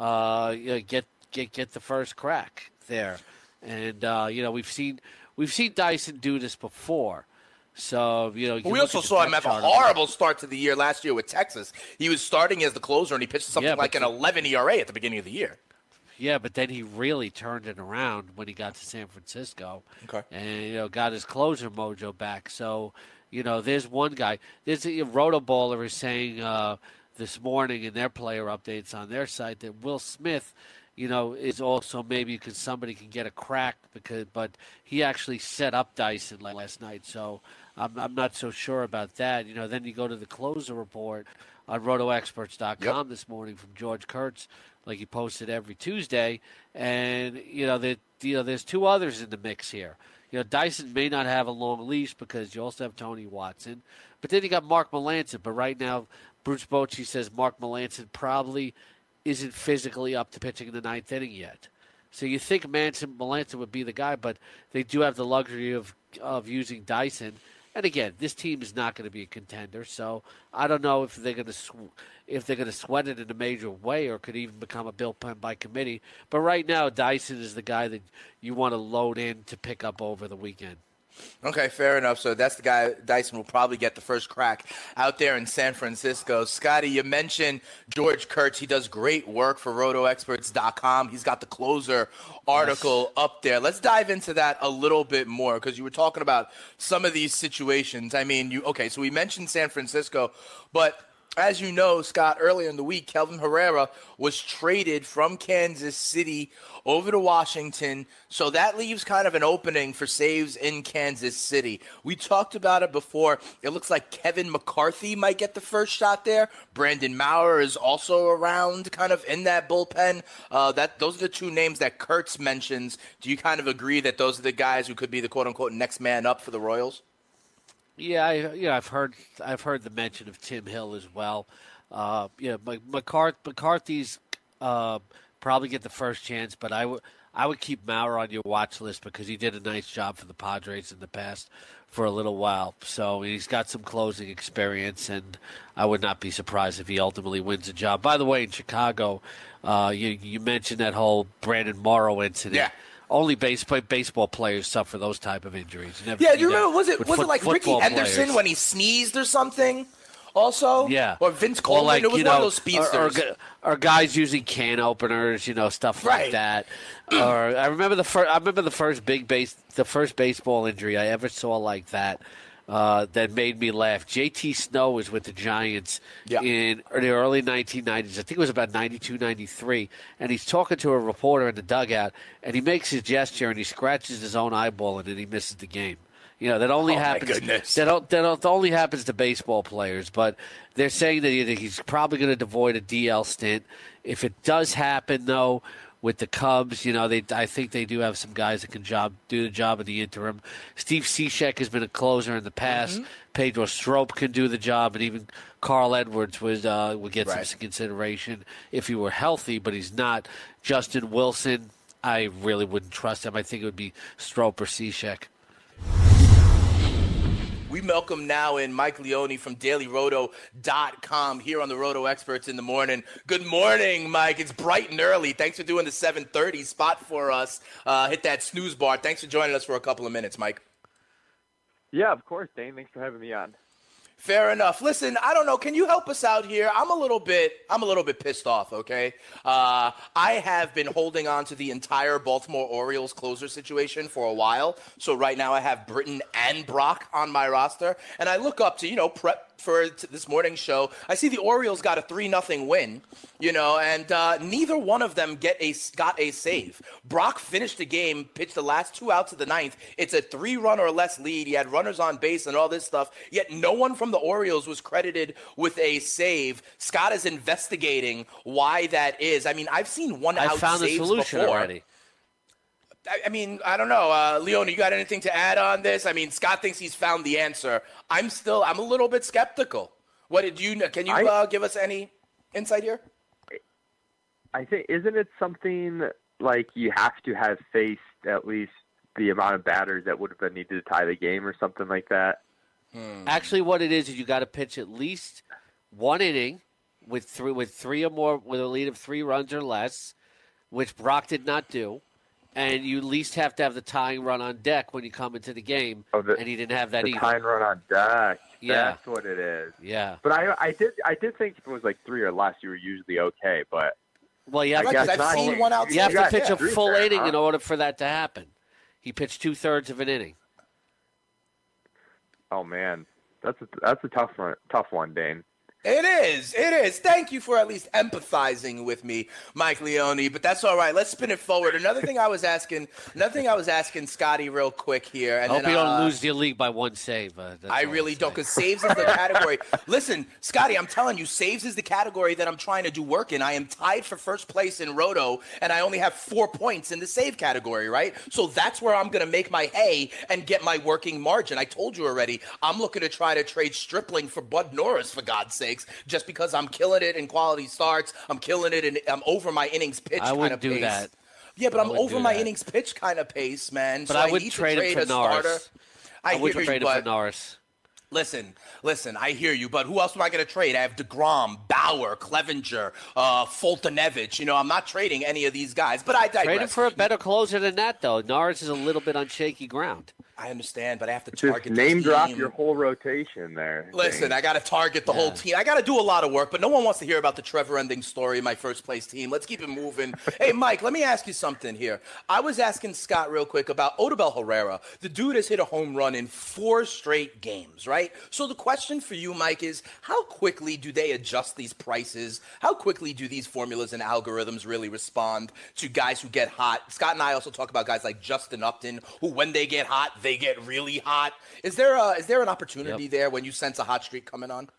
S3: get the first crack there. And we've seen Dyson do this before. So we
S2: also saw him have a horrible start to the year last year with Texas. He was starting as the closer, and he pitched something like an 11 ERA at the beginning of the year.
S3: Yeah, but then he really turned it around when he got to San Francisco. Okay. And, got his closer mojo back. So, there's one guy. There's a Rotoballer is saying this morning in their player updates on their site that Will Smith, is also maybe because somebody can get a crack but he actually set up Dyson last night. So I'm not so sure about that. Then you go to the closer report on RotoExperts.com this morning from George Kurtz, like he posted every Tuesday, and there's two others in the mix here. Dyson may not have a long leash because you also have Tony Watson, but then you got Mark Melancon. But right now, Bruce Bochy says Mark Melancon probably isn't physically up to pitching in the ninth inning yet. So you think Melancon would be the guy, but they do have the luxury of using Dyson. And again, this team is not going to be a contender, so I don't know if they're going to sweat it in a major way or could even become a bullpen by committee. But right now, Dyson is the guy that you want to load in to pick up over the weekend.
S2: Okay, fair enough. So that's the guy Dyson will probably get the first crack out there in San Francisco. Scotty, you mentioned George Kurtz. He does great work for RotoExperts.com. He's got the closer article up there. Let's dive into that a little bit more because you were talking about some of these situations. I mean, so we mentioned San Francisco, but as you know, Scott, earlier in the week, Kelvin Herrera was traded from Kansas City over to Washington. So that leaves kind of an opening for saves in Kansas City. We talked about it before. It looks like Kevin McCarthy might get the first shot there. Brandon Maurer is also around kind of in that bullpen. Those are the two names that Kurtz mentions. Do you kind of agree that those are the guys who could be the quote-unquote next man up for the Royals?
S3: Yeah, I've heard the mention of Tim Hill as well. McCarthy's probably get the first chance, but I would keep Maurer on your watch list because he did a nice job for the Padres in the past for a little while. So he's got some closing experience, and I would not be surprised if he ultimately wins a job. By the way, in Chicago, you mentioned that whole Brandon Morrow incident.
S2: Yeah.
S3: Only baseball players suffer those type of injuries.
S2: Do you remember? Was it like Ricky Henderson when he sneezed or something? Also,
S3: yeah,
S2: or Vince Coleman. It was one of those speedsters.
S3: Or guys using can openers, stuff like that. Or I remember the first baseball injury I ever saw like that. That made me laugh. J.T. Snow was with the Giants in the early 1990s. I think it was about 92, 93. And he's talking to a reporter in the dugout, and he makes his gesture, and he scratches his own eyeball, and then he misses the game. That only happens. That only happens to baseball players. But they're saying that he's probably going to avoid a DL stint. If it does happen, though, with the Cubs, I think they do have some guys that can do the job in the interim. Steve Cishek has been a closer in the past. Mm-hmm. Pedro Strop can do the job, and even Carl Edwards would get some consideration if he were healthy, but he's not. Justin Wilson, I really wouldn't trust him. I think it would be Strop or Cishek.
S2: We welcome now in Mike Leone from DailyRoto.com here on the Roto Experts in the morning. Good morning, Mike. It's bright and early. Thanks for doing the 7:30 spot for us. Hit that snooze bar. Thanks for joining us for a couple of minutes, Mike.
S5: Yeah, of course, Dane. Thanks for having me on.
S2: Fair enough. Listen, I don't know. Can you help us out here? I'm a little bit pissed off, okay? I have been holding on to the entire Baltimore Orioles closer situation for a while. So right now I have Britton and Brock on my roster. And I look up to, prep for this morning's show. I see the Orioles got a 3-0 win, and neither one of them got a save. Brock finished the game, pitched the last 2 outs of the ninth. It's a 3-run or less lead. He had runners on base and all this stuff, yet no one from the Orioles was credited with a save. Scott is investigating why that is. I mean, I've seen one-out saves before. I found the solution already. I mean, I don't know. Leone, you got anything to add on this? I mean, Scott thinks he's found the answer. I'm a little bit skeptical. What did you know? Can you give us any insight here?
S5: I think, isn't it something like you have to have faced at least the amount of batters that would have been needed to tie the game or something like that?
S3: Actually, what it is you got to pitch at least one inning with three or more, with a lead of 3 runs or less, which Brock did not do. And you at least have to have the tying run on deck when you come into the game, and he didn't have that either.
S5: The tying run on deck. Yeah. That's what it is.
S3: Yeah.
S5: But I did think if it was like 3 or less, you were usually okay. But
S3: you have to pitch a full inning in order for that to happen. He pitched 2/3 of an inning.
S5: Oh man, that's a tough one, Dane.
S2: It is. Thank you for at least empathizing with me, Mike Leone. But that's all right. Let's spin it forward. Another thing I was asking Scotty real quick here. And
S3: I hope you don't lose your league by one save.
S2: I really don't, because saves is the category. Listen, Scotty, I'm telling you, saves is the category that I'm trying to do work in. I am tied for first place in Roto, and I only have 4 points in the save category, right? So that's where I'm going to make my hay and get my working margin. I told you already, I'm looking to try to trade Stripling for Bud Norris, for God's sake. Just because I'm killing it in quality starts, I'm killing it and I'm over my innings pitch kind of pace.
S3: I wouldn't do that.
S2: Yeah, but I'm over my innings pitch kind of pace, man.
S3: But so I would trade him for Norris. I would trade him for Norris.
S2: Listen, I hear you, but who else am I going to trade? I have DeGrom, Bauer, Clevenger, Fultonevich. I'm not trading any of these guys, but I digress.
S3: Trade him for a better closer than that, though. Norris is a little bit on shaky ground.
S2: I understand, but I have to
S5: Just
S2: target the
S5: name drop
S2: team.
S5: your whole rotation there.
S2: Listen, I got to target the whole team. I got to do a lot of work, but no one wants to hear about the Trevor Ending story, my first place team. Let's keep it moving. Hey, Mike, let me ask you something here. I was asking Scott real quick about Odubel Herrera. The dude has hit a home run in 4 straight games, right? So the question for you, Mike, is how quickly do they adjust these prices? How quickly do these formulas and algorithms really respond to guys who get hot? Scott and I also talk about guys like Justin Upton, who when they get hot, they get really hot. Is there an opportunity there when you sense a hot streak coming on?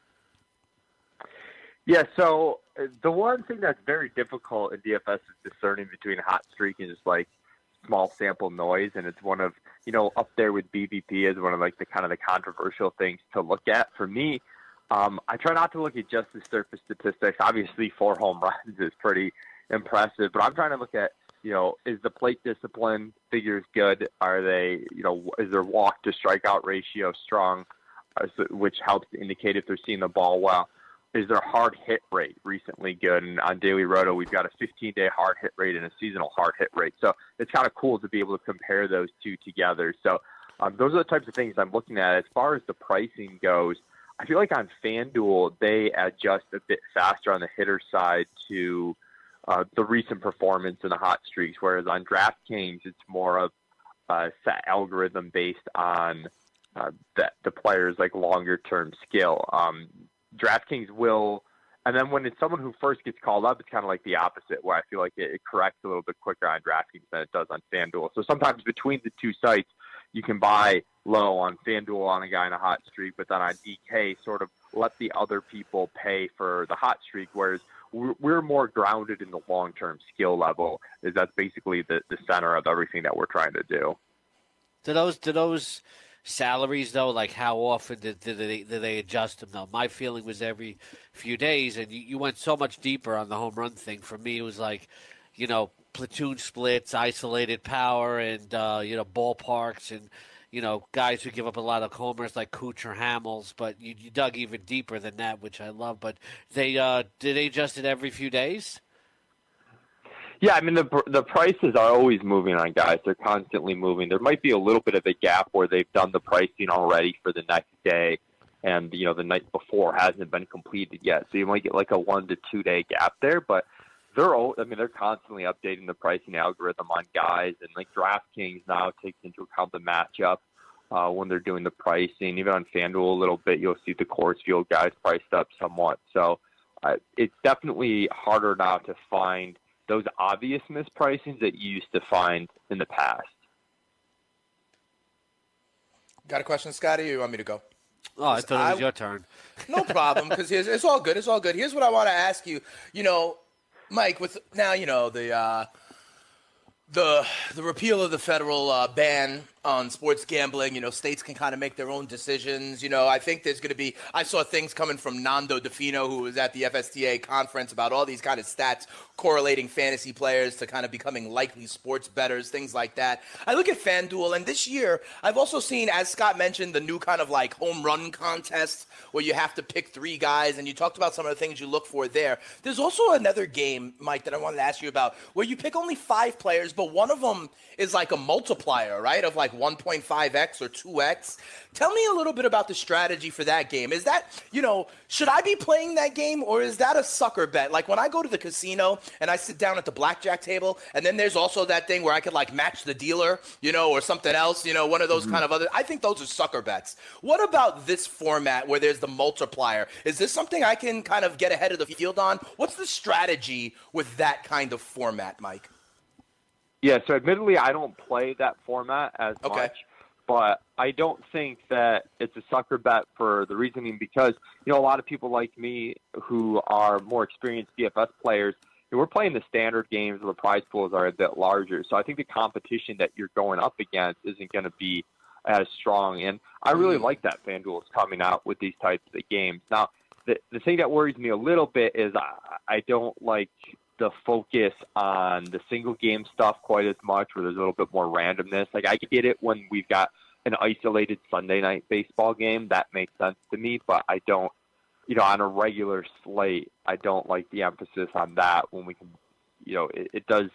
S5: Yeah, so the one thing that's very difficult in DFS is discerning between hot streak and just like small sample noise, and it's one of, up there with BVP as one of like the kind of the controversial things to look at. For me, I try not to look at just the surface statistics. Obviously, 4 home runs is pretty impressive, but I'm trying to look at, is the plate discipline figures good? Are they, is their walk to strikeout ratio strong, which helps to indicate if they're seeing the ball well? Is their hard hit rate recently good? And on Daily Roto, we've got a 15-day hard hit rate and a seasonal hard hit rate. So it's kind of cool to be able to compare those two together. So those are the types of things I'm looking at. As far as the pricing goes, I feel like on FanDuel, they adjust a bit faster on the hitter side to the recent performance and the hot streaks, whereas on DraftKings, it's more of a set algorithm based on the player's like longer-term skill. DraftKings will, and then when it's someone who first gets called up, it's kind of like the opposite, where I feel like it corrects a little bit quicker on DraftKings than it does on FanDuel. So sometimes between the two sites, you can buy low on FanDuel on a guy in a hot streak, but then on DK sort of let the other people pay for the hot streak, whereas we're more grounded in the long-term skill level. That's basically the center of everything that we're trying to do.
S3: Do those salaries, though, like how often did they adjust them, though? My feeling was every few days, and you went so much deeper on the home run thing. For me, it was like, platoon splits, isolated power, and, ballparks, and, guys who give up a lot of homers like Kuchar, Hamels, but you dug even deeper than that, which I love. But did they adjust it every few days?
S5: Yeah, I mean, the prices are always moving on guys. They're constantly moving. There might be a little bit of a gap where they've done the pricing already for the next day, and, the night before hasn't been completed yet. So you might get like a 1 to 2 day gap there, but they're constantly updating the pricing algorithm on guys, and like DraftKings now takes into account the matchup when they're doing the pricing. Even on FanDuel a little bit, you'll see the Coors Field guys priced up somewhat. So it's definitely harder now to find those obvious mispricings that you used to find in the past.
S2: Got a question, Scotty, or you want me to go?
S3: Oh, I thought it was your turn.
S2: No problem, because it's all good. It's all good. Here's what I want to ask you. Mike, with now, the repeal of the federal ban on sports gambling, states can kind of make their own decisions. I think there's going to be – I saw things coming from Nando DeFino, who was at the FSTA conference, about all these kind of stats correlating fantasy players to kind of becoming likely sports bettors, things like that. I look at FanDuel, and this year I've also seen, as Scott mentioned, the new kind of like home run contest where you have to pick 3 guys, and you talked about some of the things you look for there. There's also another game, Mike, that I wanted to ask you about where you pick only 5 players, but one of them is like a multiplier, right, of like 1.5x or 2x. Tell me a little bit about the strategy for that game. Is that, should I be playing that game, or is that a sucker bet? Like when I go to the casino and I sit down at the blackjack table, and then there's also that thing where I could like match the dealer, or something else, one of those kind of other, I think those are sucker bets. What about this format where there's the multiplier? Is this something I can kind of get ahead of the field on? What's the strategy with that kind of format, Mike?
S5: Yeah, so admittedly, I don't play that format as much, but I don't think that it's a sucker bet for the reasoning because, a lot of people like me who are more experienced DFS players, we're playing the standard games where the prize pools are a bit larger. So I think the competition that you're going up against isn't going to be as strong. And I really like that FanDuel is coming out with these types of games. Now, the thing that worries me a little bit is I don't like the focus on the single game stuff quite as much, where there's a little bit more randomness. Like I get it when we've got an isolated Sunday night baseball game, that makes sense to me, but I don't, on a regular slate, I don't like the emphasis on that when we can, it does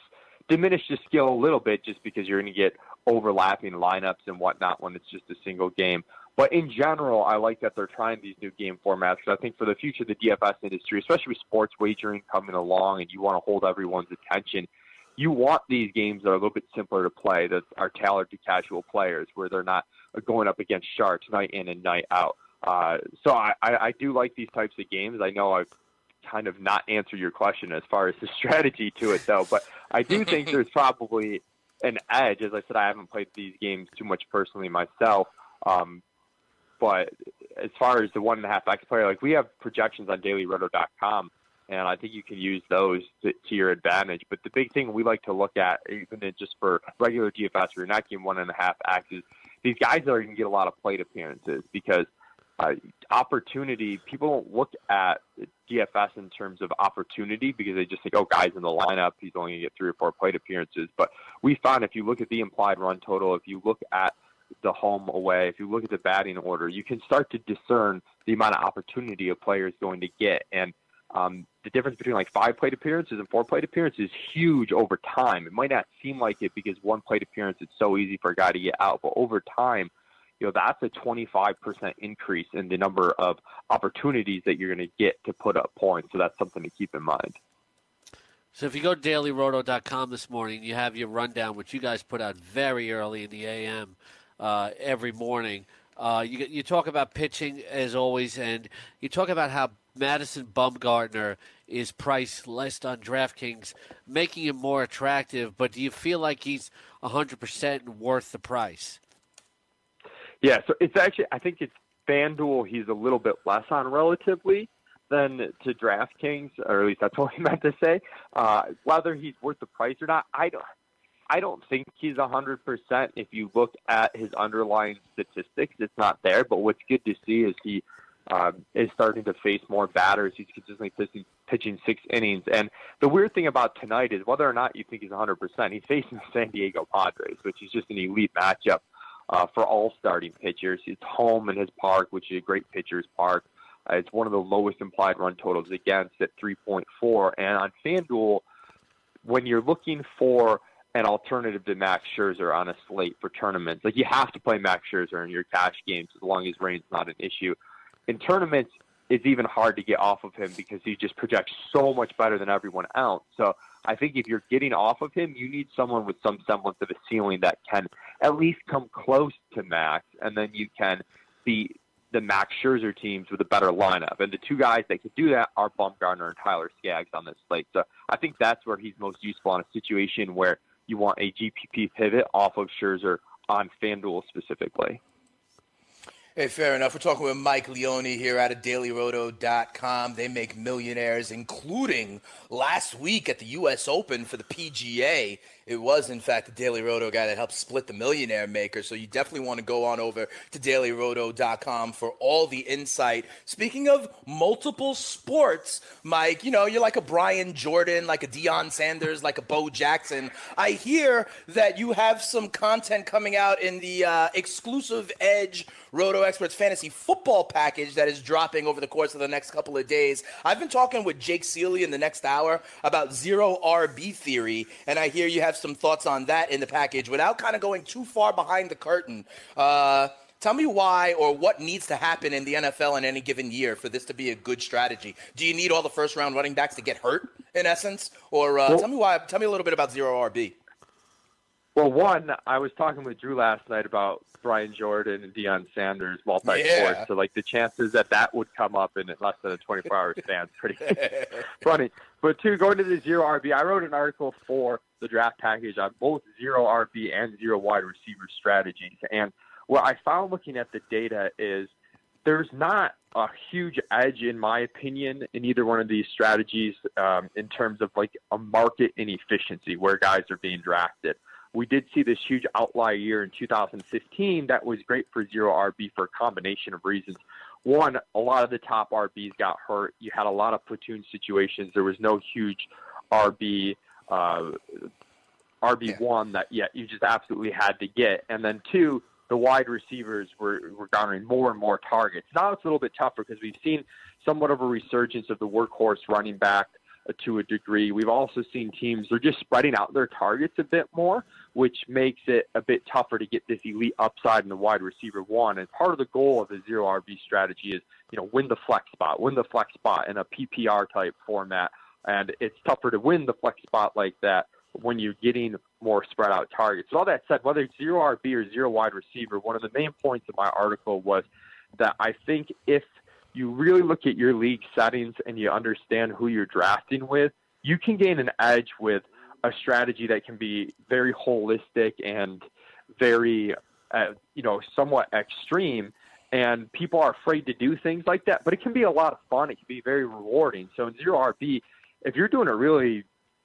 S5: diminish the skill a little bit just because you're going to get overlapping lineups and whatnot when it's just a single game. But in general, I like that they're trying these new game formats because I think for the future of the DFS industry, especially with sports wagering coming along and you want to hold everyone's attention, you want these games that are a little bit simpler to play, that are tailored to casual players, where they're not going up against sharks night in and night out. So I do like these types of games. I know I've kind of not answered your question as far as the strategy to it, though, but I do think there's probably an edge. As I said, I haven't played these games too much personally myself, but as far as the 1.5x player, like we have projections on dailyroto.com, and I think you can use those to your advantage. But the big thing we like to look at, even just for regular DFS, where you're not getting 1.5x, is these guys are going to get a lot of plate appearances because opportunity, people don't look at DFS in terms of opportunity because they just think, oh, guy's in the lineup, he's only going to get 3 or 4 plate appearances. But we found if you look at the implied run total, if you look at the home away, if you look at the batting order, you can start to discern the amount of opportunity a player is going to get. And the difference between like 5 plate appearances and 4 plate appearances is huge over time. It might not seem like it because 1 plate appearance, it's so easy for a guy to get out, but over time, that's a 25% increase in the number of opportunities that you're going to get to put up points. So that's something to keep in mind.
S3: So if you go to dailyroto.com this morning, you have your rundown, which you guys put out very early in the AM every morning. You talk about pitching, as always, and you talk about how Madison Bumgarner is priced less on DraftKings, making him more attractive. But do you feel like he's 100% worth the price?
S5: Yeah, so it's actually, I think it's FanDuel he's a little bit less on relatively than to DraftKings, or at least that's what he meant to say. Whether he's worth the price or not, I don't think he's 100%. If you look at his underlying statistics, it's not there. But what's good to see is he is starting to face more batters. He's consistently pitching 6 innings. And the weird thing about tonight is whether or not you think he's 100%, he's facing the San Diego Padres, which is just an elite matchup for all starting pitchers. It's home in his park, which is a great pitcher's park. It's one of the lowest implied run totals against at 3.4. And on FanDuel, when you're looking for an alternative to Max Scherzer on a slate for tournaments, like you have to play Max Scherzer in your cash games as long as rain's not an issue. In tournaments, it's even hard to get off of him because he just projects so much better than everyone else. So I think if you're getting off of him, you need someone with some semblance of a ceiling that can at least come close to Max, and then you can beat the Max Scherzer teams with a better lineup. And the 2 guys that can do that are Bumgarner and Tyler Skaggs on this slate. So I think that's where he's most useful in a situation where you want a GPP pivot off of Scherzer on FanDuel specifically.
S2: Hey, fair enough. We're talking with Mike Leone here out of dailyroto.com. They make millionaires, including last week at the U.S. Open for the PGA. It was, in fact, the Daily Roto guy that helped split the Millionaire Maker. So you definitely want to go on over to dailyroto.com for all the insight. Speaking of multiple sports, Mike, you're like a Brian Jordan, like a Deion Sanders, like a Bo Jackson. I hear that you have some content coming out in the exclusive Edge Roto Experts Fantasy Football package that is dropping over the course of the next couple of days. I've been talking with Jake Seeley in the next hour about zero RB theory, and I hear you have some thoughts on that in the package without kind of going too far behind the curtain. Tell me why or what needs to happen in the NFL in any given year for this to be a good strategy. Do you need all the first-round running backs to get hurt, in essence? Or tell me a little bit about zero RB.
S5: Well, one, I was talking with Drew last night about Brian Jordan and Deion Sanders multi-sport.
S2: Yeah.
S5: So, the chances that would come up in less than a 24-hour span is pretty funny. But 2, going to the zero RB, I wrote an article for the draft package on both zero RB and zero wide receiver strategies. And what I found looking at the data is there's not a huge edge, in my opinion, in either one of these strategies in terms of a market inefficiency where guys are being drafted. We did see this huge outlier year in 2015 that was great for zero RB for a combination of reasons. One, a lot of the top RBs got hurt. You had a lot of platoon situations. There was no huge RB1 that you just absolutely had to get. And then 2, the wide receivers were garnering more and more targets. Now it's a little bit tougher because we've seen somewhat of a resurgence of the workhorse running back to a degree. We've also seen teams, they're just spreading out their targets a bit more, which makes it a bit tougher to get this elite upside in the wide receiver one. And part of the goal of the zero RB strategy is, win the flex spot in a PPR type format. And it's tougher to win the flex spot like that when you're getting more spread out targets. So all that said, whether it's zero RB or zero wide receiver, one of the main points of my article was that I think if you really look at your league settings and you understand who you're drafting with, you can gain an edge with a strategy that can be very holistic and very, somewhat extreme. And people are afraid to do things like that, but it can be a lot of fun. It can be very rewarding. So in zero RB, if you're doing a really,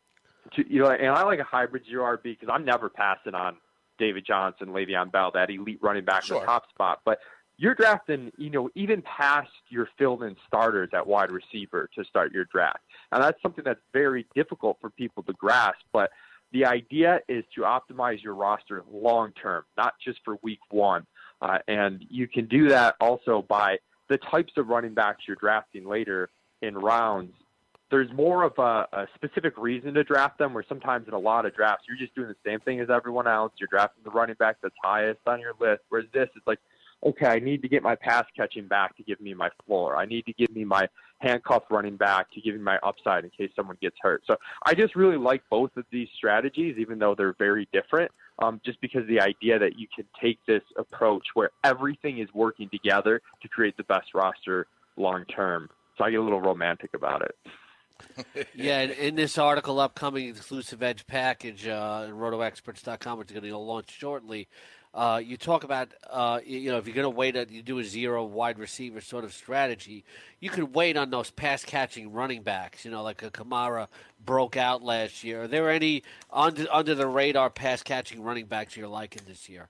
S5: and I like a hybrid zero RB because I'm never passing on David Johnson, Le'Veon Bell, that elite running back in the top spot. But you're drafting, even past your filled-in starters at wide receiver to start your draft. And that's something that's very difficult for people to grasp. But the idea is to optimize your roster long-term, not just for week one. And you can do that also by the types of running backs you're drafting later in rounds. There's more of a specific reason to draft them, where sometimes in a lot of drafts, you're just doing the same thing as everyone else. You're drafting the running back that's highest on your list, whereas this is like, okay, I need to get my pass catching back to give me my floor. I need to give me my handcuff running back to give me my upside in case someone gets hurt. So I just really like both of these strategies, even though they're very different, just because the idea that you can take this approach where everything is working together to create the best roster long term. So I get a little romantic about it.
S3: Yeah, in this article, upcoming exclusive edge package at rotoexperts.com, which is going to launch shortly, you talk about, if you're going to wait, you do a zero wide receiver sort of strategy, you can wait on those pass-catching running backs, like a Kamara broke out last year. Are there any under-the-radar pass-catching running backs you're liking this year?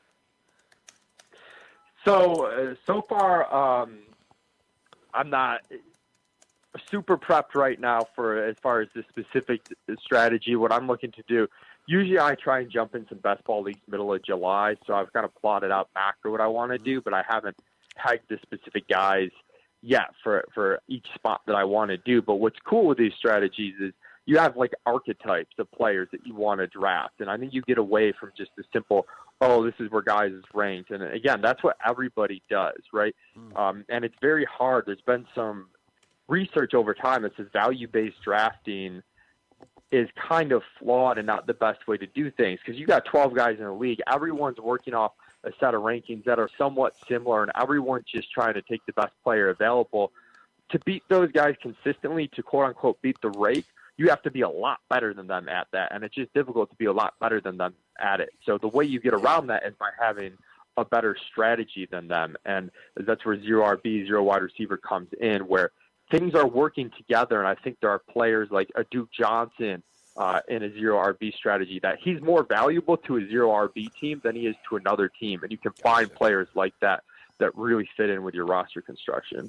S5: So far, I'm not super prepped right now for as far as the specific strategy. What I'm looking to do, usually I try and jump in some best ball leagues middle of July, so I've kind of plotted out macro what I want to do, but I haven't pegged the specific guys yet for each spot that I want to do. But what's cool with these strategies is you have like archetypes of players that you want to draft, and I think you get away from just the simple, this is where guys is ranked. And again, that's what everybody does, right? And it's very hard. There's been some research over time that says value-based drafting is kind of flawed and not the best way to do things, because you got 12 guys in the league. Everyone's working off a set of rankings that are somewhat similar, and everyone's just trying to take the best player available. To beat those guys consistently, to quote-unquote beat the rate, you have to be a lot better than them at that, and it's just difficult to be a lot better than them at it. So the way you get around that is by having a better strategy than them, and that's where zero RB, zero wide receiver comes in, where things are working together. And I think there are players like a Duke Johnson in a zero RB strategy that he's more valuable to a zero RB team than he is to another team. And you can find players like that really fit in with your roster construction.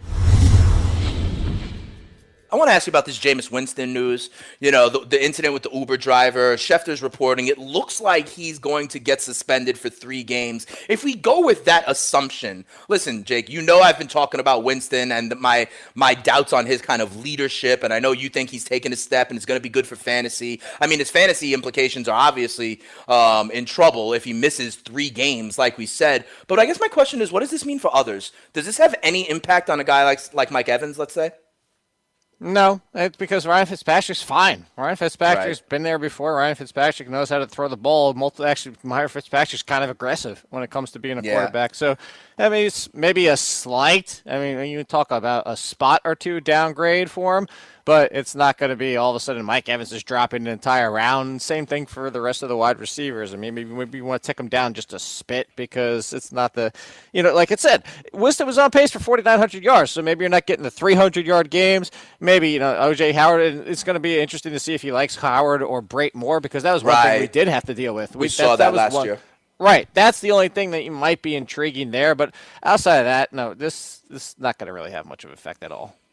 S2: I want to ask you about this Jameis Winston news. The incident with the Uber driver. Schefter's reporting it looks like he's going to get suspended for 3 games. If we go with that assumption, listen, Jake, I've been talking about Winston and my doubts on his kind of leadership, and I know you think he's taken a step and it's going to be good for fantasy. I mean, his fantasy implications are obviously in trouble if he misses 3 games, like we said. But I guess my question is, what does this mean for others? Does this have any impact on a guy like Mike Evans, let's say?
S4: No, it's because Ryan Fitzpatrick's fine. Ryan Fitzpatrick's been there before. Ryan Fitzpatrick knows how to throw the ball. Actually, Ryan Fitzpatrick's kind of aggressive when it comes to being a quarterback. So, it's maybe a slight. You talk about a spot or two downgrade for him, but it's not going to be all of a sudden Mike Evans is dropping an entire round. Same thing for the rest of the wide receivers. Maybe you want to take him down just a spit because it's not the, like I said, Winston was on pace for 4,900 yards. So maybe you're not getting the 300-yard games. Maybe, O.J. Howard, it's going to be interesting to see if he likes Howard or Brate more, because that was one thing we did have to deal with.
S2: We saw that last year.
S4: Right. That's the only thing that might be intriguing there. But outside of that, no, this is not going to really have much of an effect at all.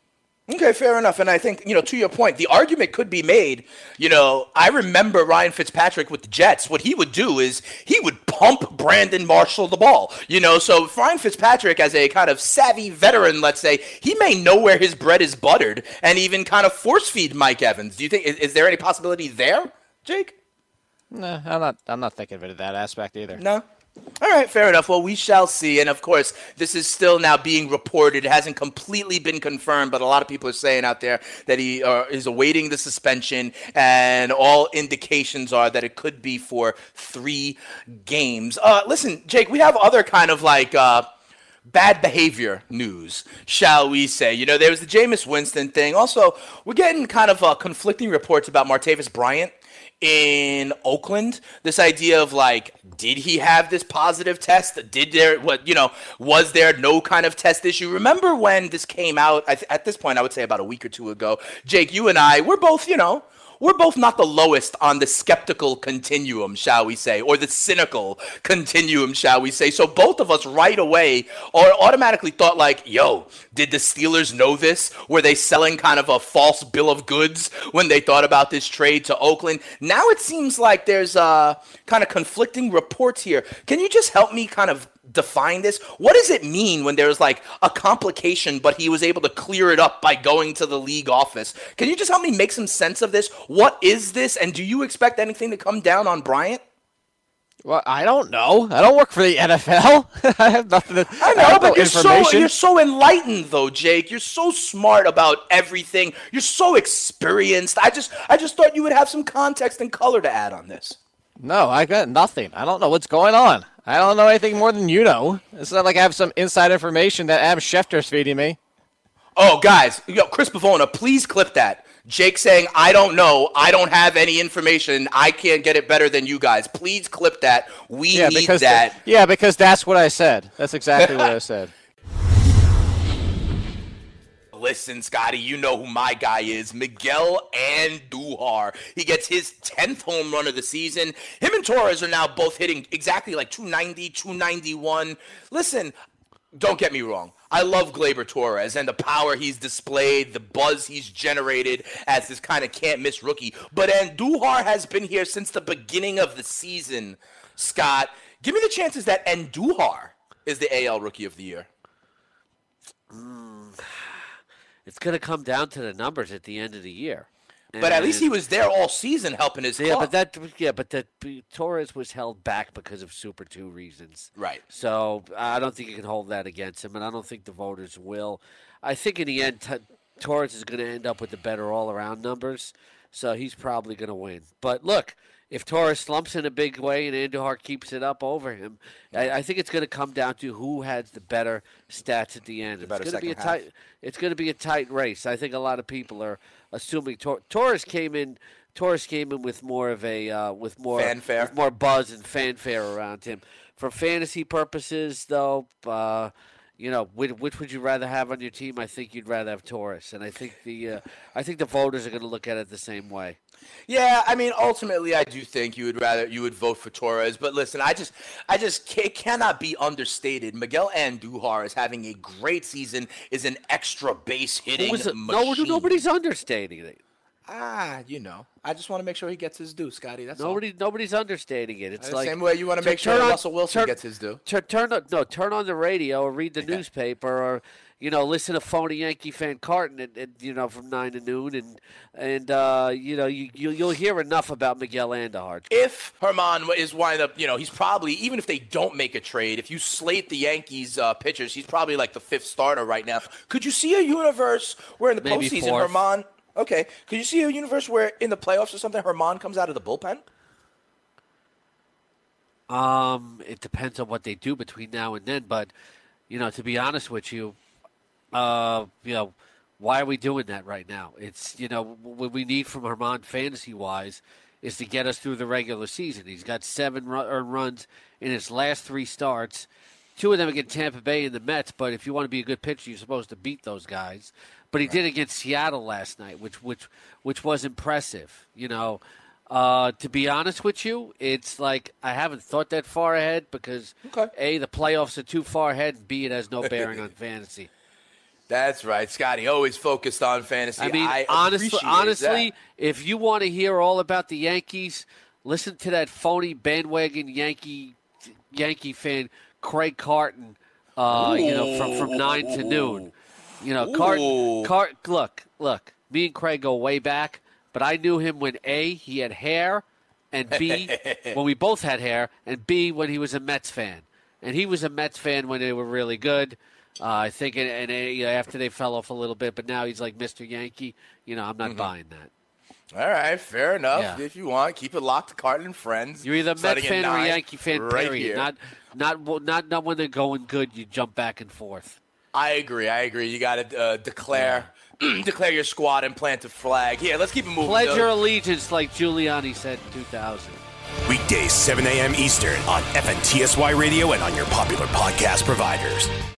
S2: Okay, fair enough. And I think, to your point, the argument could be made. I remember Ryan Fitzpatrick with the Jets. What he would do is he would pump Brandon Marshall the ball. So Ryan Fitzpatrick, as a kind of savvy veteran, let's say, he may know where his bread is buttered and even kind of force feed Mike Evans. Do you think, is there any possibility there, Jake?
S4: No, I'm not thinking of it in that aspect either.
S2: No? All right, fair enough. Well, we shall see. And, of course, this is still now being reported. It hasn't completely been confirmed, but a lot of people are saying out there that he is awaiting the suspension, and all indications are that it could be for 3 games. Listen, Jake, we have other kind of bad behavior news, shall we say. There was the Jameis Winston thing. Also, we're getting kind of conflicting reports about Martavis Bryant in Oakland. This idea of did he have this positive test? Was there no kind of test issue? Remember when this came out? At this point, I would say about a week or 2 ago. Jake, you and I, we're both not the lowest on the skeptical continuum, shall we say, or the cynical continuum, shall we say. So both of us right away automatically thought yo, did the Steelers know this? Were they selling kind of a false bill of goods when they thought about this trade to Oakland? Now it seems like there's kind of conflicting reports here. Can you just help me kind of define this? What does it mean when there's a complication, but he was able to clear it up by going to the league office? Can you just help me make some sense of this? What is this? And do you expect anything to come down on Bryant?
S4: Well, I don't know. I don't work for the NFL. I have nothing to.
S2: I know, but you're so enlightened, though, Jake. You're so smart about everything. You're so experienced. I just thought you would have some context and color to add on this.
S4: No, I got nothing. I don't know what's going on. I don't know anything more than you know. It's not like I have some inside information that Adam Schefter's feeding me.
S2: Oh, guys, Chris Pavona, please clip that. Jake saying, I don't know, I don't have any information, I can't get it better than you guys. Please clip that. We need that.
S4: Because that's what I said. That's exactly what I said.
S2: Listen, Scotty, you know who my guy is, Miguel Andujar. He gets his 10th home run of the season. Him and Torres are now both hitting exactly 290, 291. Listen, don't get me wrong. I love Gleyber Torres and the power he's displayed, the buzz he's generated as this kind of can't-miss rookie. But Andujar has been here since the beginning of the season, Scott. Give me the chances that Andujar is the AL Rookie of the Year.
S3: It's going to come down to the numbers at the end of the year.
S2: But at least he was there all season helping his club.
S3: But Torres was held back because of Super 2 reasons.
S2: Right.
S3: So I don't think you can hold that against him, and I don't think the voters will. I think in the end, Torres is going to end up with the better all-around numbers, so he's probably going to win. But look, if Torres slumps in a big way and Andujar keeps it up over him, I think it's going to come down to who has the better stats at the end. It's going to be a tight race. I think a lot of people are assuming Torres came in with more of a
S2: fanfare,
S3: with more buzz and fanfare around him. For fantasy purposes, though, which would you rather have on your team? I think you'd rather have Torres, and I think the voters are going to look at it the same way.
S2: Yeah, I mean, ultimately, I do think you would vote for Torres. But listen, it cannot be understated. Miguel Andujar is having a great season. Is an extra base hitting machine.
S3: Nobody's understating it.
S2: I just want to make sure he gets his due, Scotty. That's
S3: nobody's understating it. It's
S2: the same way you want to make sure Russell Wilson gets his due.
S3: Turn on the radio or read the newspaper or listen to Phony Yankee Fan Carton from 9 to noon and you'll hear enough about Miguel Andujar.
S2: If Herman is wind up, he's probably, even if they don't make a trade, if you slate the Yankees pitchers, he's probably like the 5th starter right now. Could you see a universe where in the postseason Herman? Okay. Could you see a universe where in the playoffs or something, Herman comes out of the bullpen?
S3: It depends on what they do between now and then. But, to be honest with you, why are we doing that right now? It's, what we need from Herman fantasy-wise is to get us through the regular season. He's got 7 earned runs in his last 3 starts. 2 of them against Tampa Bay and the Mets, but if you want to be a good pitcher, you're supposed to beat those guys. But he did against Seattle last night, which was impressive. To be honest with you, it's like I haven't thought that far ahead because A, the playoffs are too far ahead, and B, it has no bearing on fantasy.
S2: That's right, Scotty. Always focused on fantasy.
S3: I mean,
S2: appreciate
S3: honestly,
S2: that.
S3: if you want to hear all about the Yankees, listen to that phony bandwagon Yankee fan, Craig Carton. From 9 to noon. Look. Me and Craig go way back, but I knew him when A, he had hair, and B, when we both had hair, and B, when he was a Mets fan. And he was a Mets fan when they were really good. I think, after they fell off a little bit, but now he's like Mr. Yankee. I'm not buying that.
S2: All right, fair enough.
S3: Yeah.
S2: If you want, keep it locked to Carton and Friends.
S3: You're either a Mets fan or a Yankee fan,
S2: right
S3: period.
S2: Here.
S3: Not when they're going good, you jump back and forth.
S2: I agree. You got to declare your squad and plant a flag. Yeah, let's keep it moving.
S3: Pledge your allegiance, like Giuliani said in 2000.
S1: Weekdays, 7 a.m. Eastern on FNTSY Radio and on your popular podcast providers.